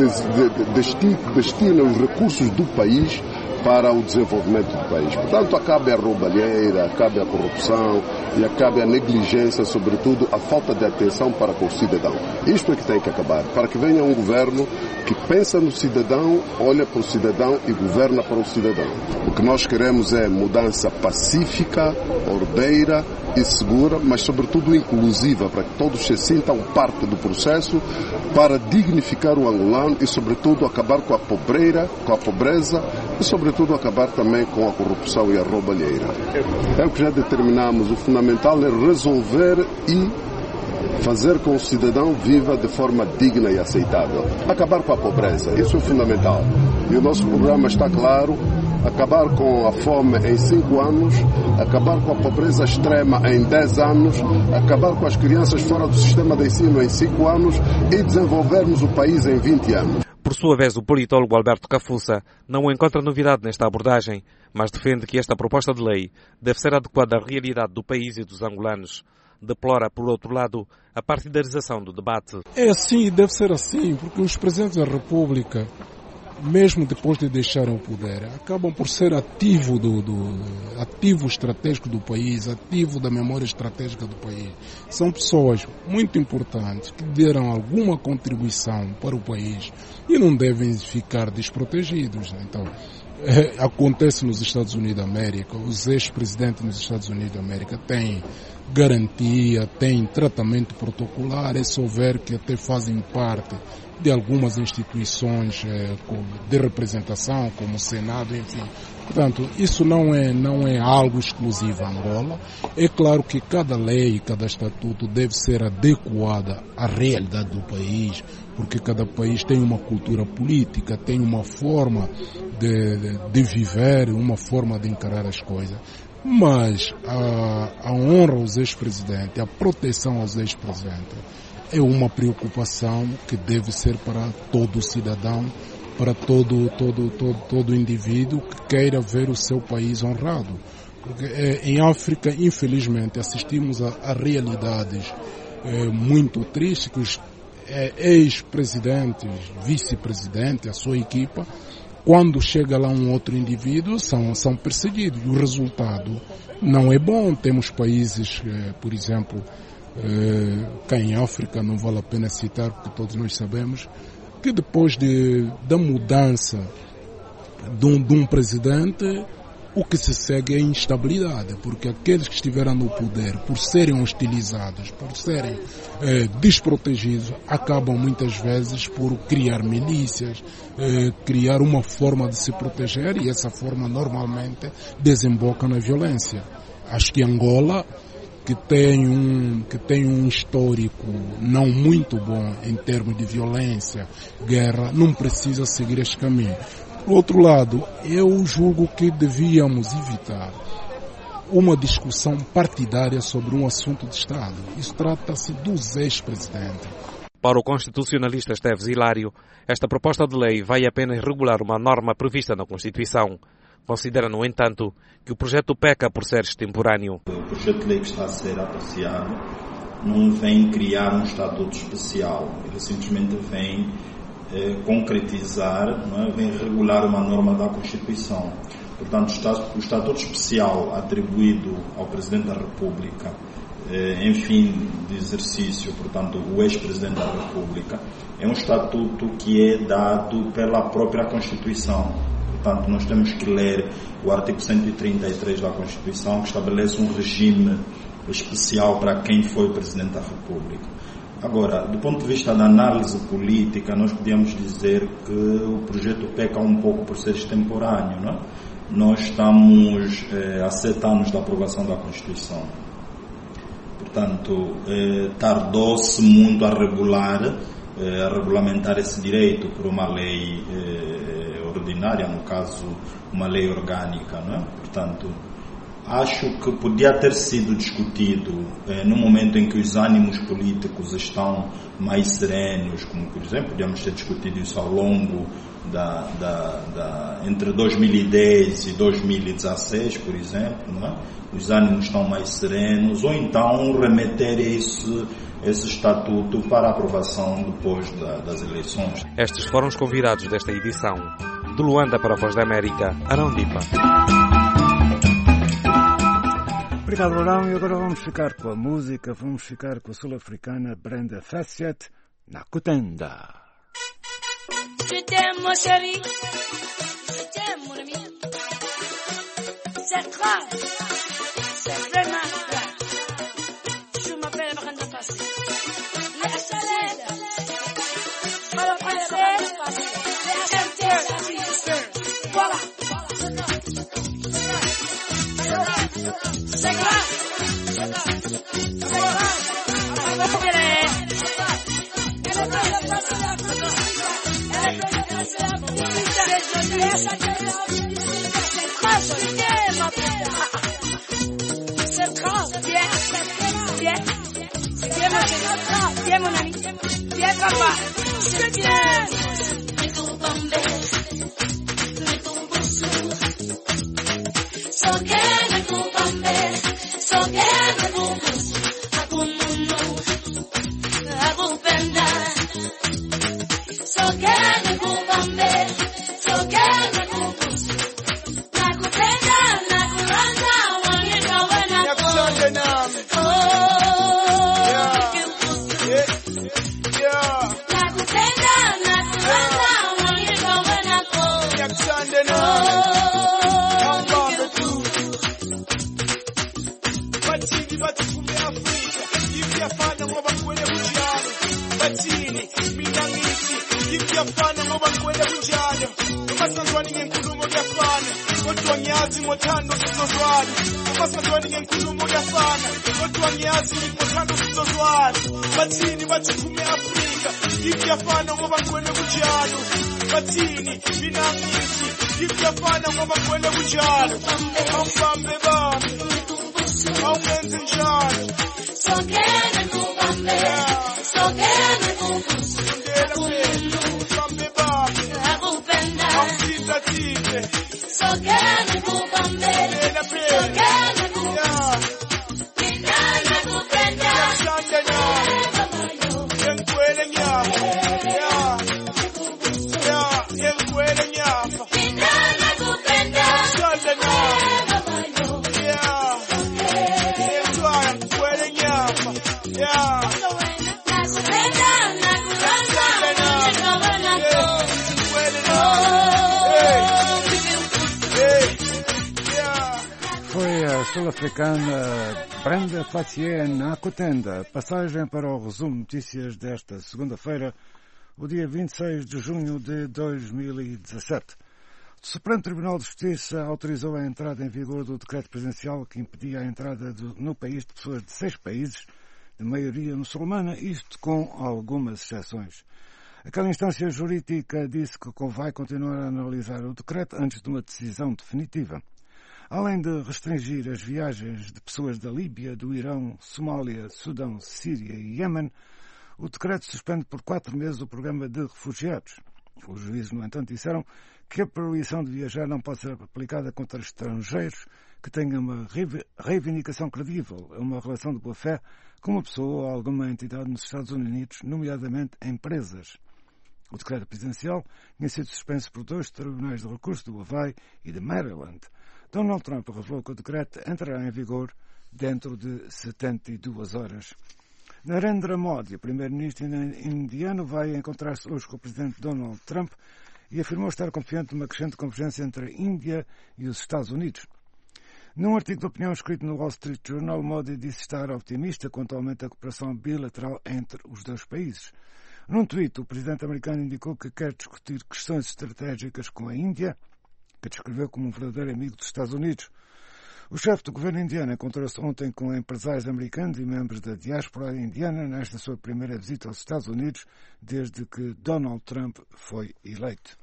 Speaker 16: destina os recursos do país para o desenvolvimento do país. Portanto, acabe a roubalheira, acabe a corrupção e acabe a negligência, sobretudo a falta de atenção para com o cidadão. Isto é que tem que acabar, para que venha um governo que pensa no cidadão, olha para o cidadão e governa para o cidadão. O que nós queremos é mudança pacífica, ordeira e segura, mas sobretudo inclusiva, para que todos se sintam parte do processo, para dignificar o angolano e sobretudo acabar com a pobreira, com a pobreza e sobretudo acabar também com a corrupção e a roubalheira. É o que já determinamos, o fundamental é resolver e fazer com que o cidadão viva de forma digna e aceitável. Acabar com a pobreza, isso é fundamental. E o nosso programa está claro, acabar com a fome em cinco anos, acabar com a pobreza extrema em dez anos, acabar com as crianças fora do sistema de ensino em cinco anos e desenvolvermos o país em vinte anos.
Speaker 14: Por sua vez, o politólogo Alberto Cafuça não encontra novidade nesta abordagem, mas defende que esta proposta de lei deve ser adequada à realidade do país e dos angolanos. Deplora, por outro lado, a partidarização do debate.
Speaker 18: É assim, deve ser assim, porque os presidentes da República, mesmo depois de deixarem o poder, acabam por ser ativo, do, do, ativo estratégico do país, ativo da memória estratégica do país. São pessoas muito importantes que deram alguma contribuição para o país e não devem ficar desprotegidos. Então, é, acontece nos Estados Unidos da América, os ex-presidentes nos Estados Unidos da América têm garantia, têm tratamento protocolar, é só ver que até fazem parte de algumas instituições eh, de representação, como o Senado, enfim. Portanto, isso não é, não é algo exclusivo a Angola. É claro que cada lei, cada estatuto deve ser adequada à realidade do país, porque cada país tem uma cultura política, tem uma forma de, de, de viver, uma forma de encarar as coisas. Mas a, a honra aos ex-presidentes, a proteção aos ex-presidentes, é uma preocupação que deve ser para todo cidadão, para todo, todo, todo, todo indivíduo que queira ver o seu país honrado. Porque é, em África, infelizmente, assistimos a, a realidades é, muito tristes, que os é, ex-presidentes, vice-presidentes, a sua equipa, quando chega lá um outro indivíduo, são, são perseguidos. E o resultado não é bom. Temos países, é, por exemplo, é, cá em África, não vale a pena citar, porque todos nós sabemos, que depois de, da mudança de um, de um presidente, o que se segue é instabilidade, porque aqueles que estiveram no poder, por serem hostilizados, por serem eh, desprotegidos, acabam muitas vezes por criar milícias, eh, criar uma forma de se proteger, e essa forma normalmente desemboca na violência. Acho que Angola, que tem um, que tem um histórico não muito bom em termos de violência, guerra, não precisa seguir este caminho. Por outro lado, eu julgo que devíamos evitar uma discussão partidária sobre um assunto de Estado. Isso trata-se dos ex-presidentes.
Speaker 14: Para o constitucionalista Esteves Hilário, esta proposta de lei vai apenas regular uma norma prevista na Constituição. Considera, no entanto, que o projeto peca por ser extemporâneo.
Speaker 6: O projeto de lei que está a ser apreciado não vem criar um estatuto especial. Ele simplesmente vem eh, concretizar, não é? Vem regular uma norma da Constituição. Portanto, o estatuto especial atribuído ao Presidente da República em fim de exercício, portanto, o ex-presidente da República, é um estatuto que é dado pela própria Constituição. Portanto, nós temos que ler o artigo cento e trinta e três da Constituição, que estabelece um regime especial para quem foi presidente da República. Agora, do ponto de vista da análise política, nós podíamos dizer que o projeto peca um pouco por ser extemporâneo, não é? Nós estamos eh, há sete anos da aprovação da Constituição. Portanto, eh, tardou-se muito a regular, eh, a regulamentar esse direito por uma lei eh, ordinária, no caso, uma lei orgânica, não é? Portanto, acho que podia ter sido discutido eh, no momento em que os ânimos políticos estão mais serenos, como, por exemplo, podíamos ter discutido isso ao longo da, da, da entre dois mil e dez e dois mil e dezasseis, por exemplo, não é? Os ânimos estão mais serenos, ou então remeter esse, esse estatuto para aprovação depois da, das eleições.
Speaker 14: Estes foram os convidados desta edição. De Luanda para a Voz da América, Arão Dipa.
Speaker 8: Obrigado, Arão. E agora vamos ficar com a música, vamos ficar com a sul-africana Brenda Fasciett, Nakutenda.
Speaker 19: Je t'aime, mon chéri. Je t'aime, mon ami. C'est grave. C'est vraiment grave. Je m'appelle Brenda Fasciett. La salade. Alors, passez. Voilà. C'est grave. C'est grave. C'est grave, viens, viens, viens mon chéri, viens mon ami, viens papa, je t'aime. Little Bombay, little Bossou, so get little Bombay, so get little Bossou, Akumuno, Akupenda, so get little Bombay, so get little Bossou, Nakupenda, Nakulanda, Wanyika, Wanako, oh, yeah, yeah, yeah. Nakupenda, Nakulanda, Wanyika, Wanako, Yaksande na, Yambambe tu. Batini batufume Afrika, ivyafana ngoba kwele kujalo. Batini, minangiti, ivyafana ngoba kwele kujalo. Umasazwani ngenkulumo yafana, kodwa ngiyazi ngothando sizozwana. Umasazwani ngenkulumo yafana, kodwa ngiyazi ngothando sizozwana. Batini batufume Afrika, ivyafana ngoba kwele kujalo. Batini, minangiti, ivyafana ngoba kwele kujalo. Awubambe bami, awumenze njalo. Songena kubambe, songena kubusu. Awubambe bami, akupenda, awupita tite. Songena kubambe, songena kubusu. Minana kupenda, songena yenkwele nyafa, ya, ya, yenkwele nyafa. Minana kupenda, songena ya, yentwala nkwele nyafa, ya.
Speaker 8: Foi a sul-africana Brenda Fasciett Nakutenda. Passagem para o resumo de notícias desta segunda-feira, o dia vinte e seis de junho de dois mil e dezassete. O Supremo Tribunal de Justiça autorizou a entrada em vigor do decreto presidencial que impedia a entrada do, no país de pessoas de seis países de maioria muçulmana, isto com algumas exceções. Aquela instância jurídica disse que vai continuar a analisar o decreto antes de uma decisão definitiva. Além de restringir as viagens de pessoas da Líbia, do Irão, Somália, Sudão, Síria e Iémen, o decreto suspende por quatro meses o programa de refugiados. Os juízes, no entanto, disseram que a proibição de viajar não pode ser aplicada contra estrangeiros que tenham uma reivindicação credível, uma relação de boa-fé com uma pessoa ou alguma entidade nos Estados Unidos, nomeadamente empresas. O decreto presidencial tinha sido suspenso por dois tribunais de recurso do Hawaii e de Maryland. Donald Trump revelou que o decreto entrará em vigor dentro de setenta e duas horas. Narendra Modi, o primeiro-ministro indiano, vai encontrar-se hoje com o presidente Donald Trump e afirmou estar confiante numa crescente convergência entre a Índia e os Estados Unidos. Num artigo de opinião escrito no Wall Street Journal, Modi disse estar otimista quanto ao aumento da cooperação bilateral entre os dois países. Num tweet, o presidente americano indicou que quer discutir questões estratégicas com a Índia, que descreveu como um verdadeiro amigo dos Estados Unidos. O chefe do governo indiano encontrou-se ontem com empresários americanos e membros da diáspora indiana nesta sua primeira visita aos Estados Unidos desde que Donald Trump foi eleito.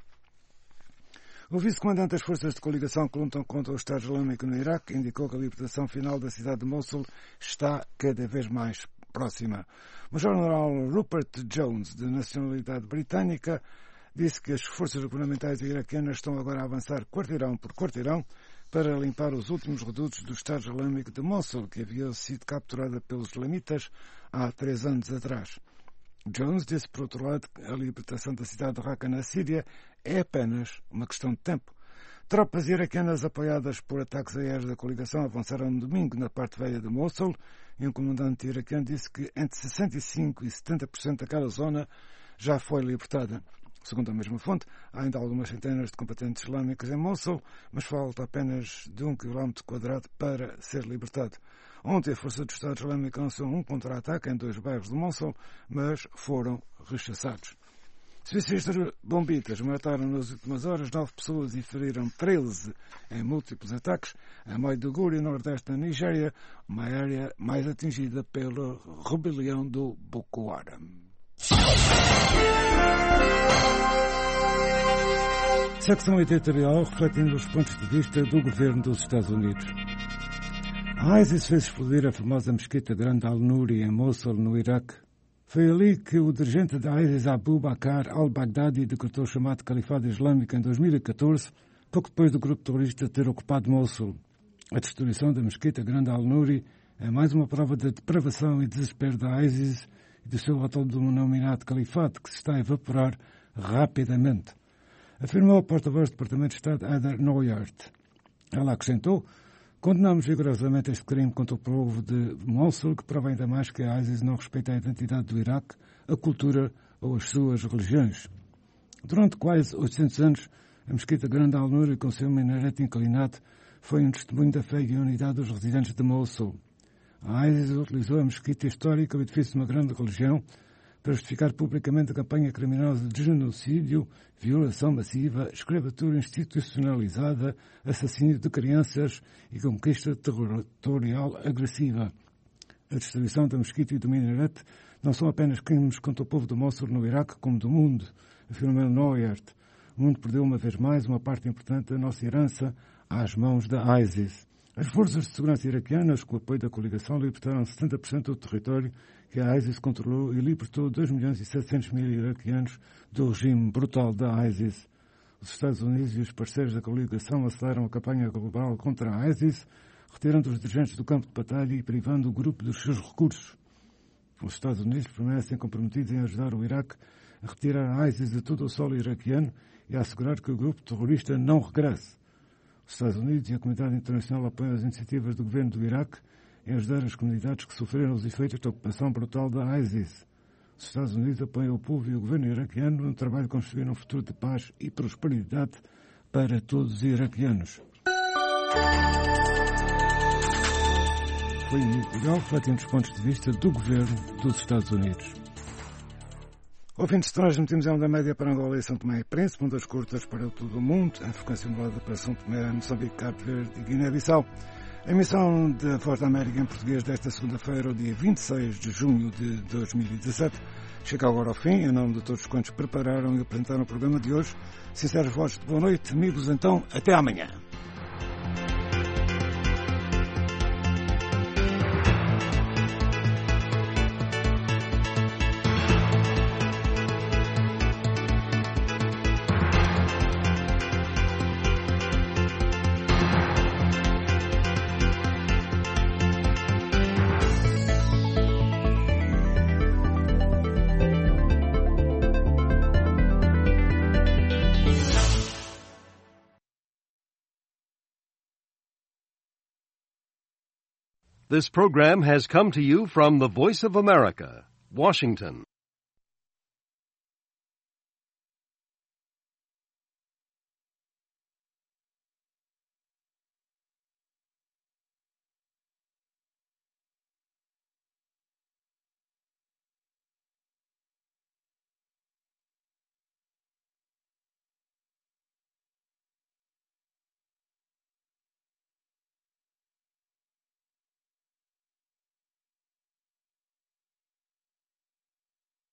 Speaker 8: O vice-comandante das forças de coligação que lutam contra o Estado Islâmico no Iraque indicou que a libertação final da cidade de Mosul está cada vez mais próxima. O general Rupert Jones, de nacionalidade britânica, disse que as forças governamentais iraquianas estão agora a avançar quarteirão por quarteirão para limpar os últimos redutos do Estado Islâmico de Mosul, que havia sido capturada pelos islamitas há três anos atrás. Jones disse, por outro lado, que a libertação da cidade de Raqqa, na Síria, é apenas uma questão de tempo. Tropas iraquianas apoiadas por ataques aéreos da coligação avançaram no domingo na parte velha de Mosul e um comandante iraquiano disse que entre sessenta e cinco por cento e setenta por cento daquela zona já foi libertada. Segundo a mesma fonte, há ainda algumas centenas de combatentes islâmicos em Mosul, mas falta apenas de um quilómetro quadrado para ser libertado. Ontem a Força do Estado Islâmico lançou um contra-ataque em dois bairros de Mosul, mas foram rechaçados. Suicistas bombitas mataram nas últimas horas nove pessoas e feriram treze em múltiplos ataques a Maiduguri, nordeste da Nigéria, uma área mais atingida pela rebelião do Boko Haram. Secção editorial refletindo os pontos de vista do governo dos Estados Unidos. A ISIS fez explodir a famosa mesquita grande Al-Nuri em Mosul, no Iraque. Foi ali que o dirigente da ISIS, Abu Bakr al-Baghdadi, decretou o chamado Califado Islâmico em dois mil e catorze, pouco depois do grupo terrorista ter ocupado Mosul. A destruição da mesquita grande Al-Nuri é mais uma prova da depravação e desespero da ISIS e do seu autodenominado Califado, que se está a evaporar rapidamente, afirmou o porta-voz do Departamento de Estado, Heather Nauert. Ela acrescentou: condenamos vigorosamente este crime contra o povo de Mosul, que prova ainda mais que a ISIS não respeita a identidade do Iraque, a cultura ou as suas religiões. Durante quase oitocentos anos, a mesquita grande Al-Nuri, com seu minarete inclinado, foi um testemunho da fé e unidade dos residentes de Mosul. A ISIS utilizou a mesquita histórica, o edifício de uma grande religião, para justificar publicamente a campanha criminosa de genocídio, violação massiva, escravatura institucionalizada, assassínio de crianças e conquista territorial agressiva. A destruição da mesquita e do minarete não são apenas crimes contra o povo de Mosul no Iraque, como do mundo, afirmou Nauert. O mundo perdeu uma vez mais uma parte importante da nossa herança às mãos da ISIS. As forças de segurança iraquianas, com o apoio da coligação, libertaram setenta por cento do território que a ISIS controlou e libertou dois milhões e setecentos mil iraquianos do regime brutal da ISIS. Os Estados Unidos e os parceiros da coligação aceleraram a campanha global contra a ISIS, retirando os dirigentes do campo de batalha e privando o grupo dos seus recursos. Os Estados Unidos permanecem comprometidos em ajudar o Iraque a retirar a ISIS de todo o solo iraquiano e a assegurar que o grupo terrorista não regresse. Os Estados Unidos e a comunidade internacional apoiam as iniciativas do governo do Iraque em ajudar as comunidades que sofreram os efeitos da ocupação brutal da ISIS. Os Estados Unidos apoiam o povo e o governo iraquiano no trabalho de construir um futuro de paz e prosperidade para todos os iraquianos. Foi legal refletindo os pontos de vista do governo dos Estados Unidos. Ouvintes, transmitimos em onda média para Angola e São Tomé e Príncipe, ondas curtas para todo o mundo, em frequência modulada para São Tomé, Moçambique, Cabo Verde e Guiné-Bissau. A emissão da Voz da América em português desta segunda-feira, o dia vinte e seis de junho de dois mil e dezassete, chega agora ao fim. Em nome de todos quantos prepararam e apresentaram o programa de hoje, sinceros votos de boa noite, amigos, então, até amanhã.
Speaker 20: This program has come to you from the Voice of America, Washington.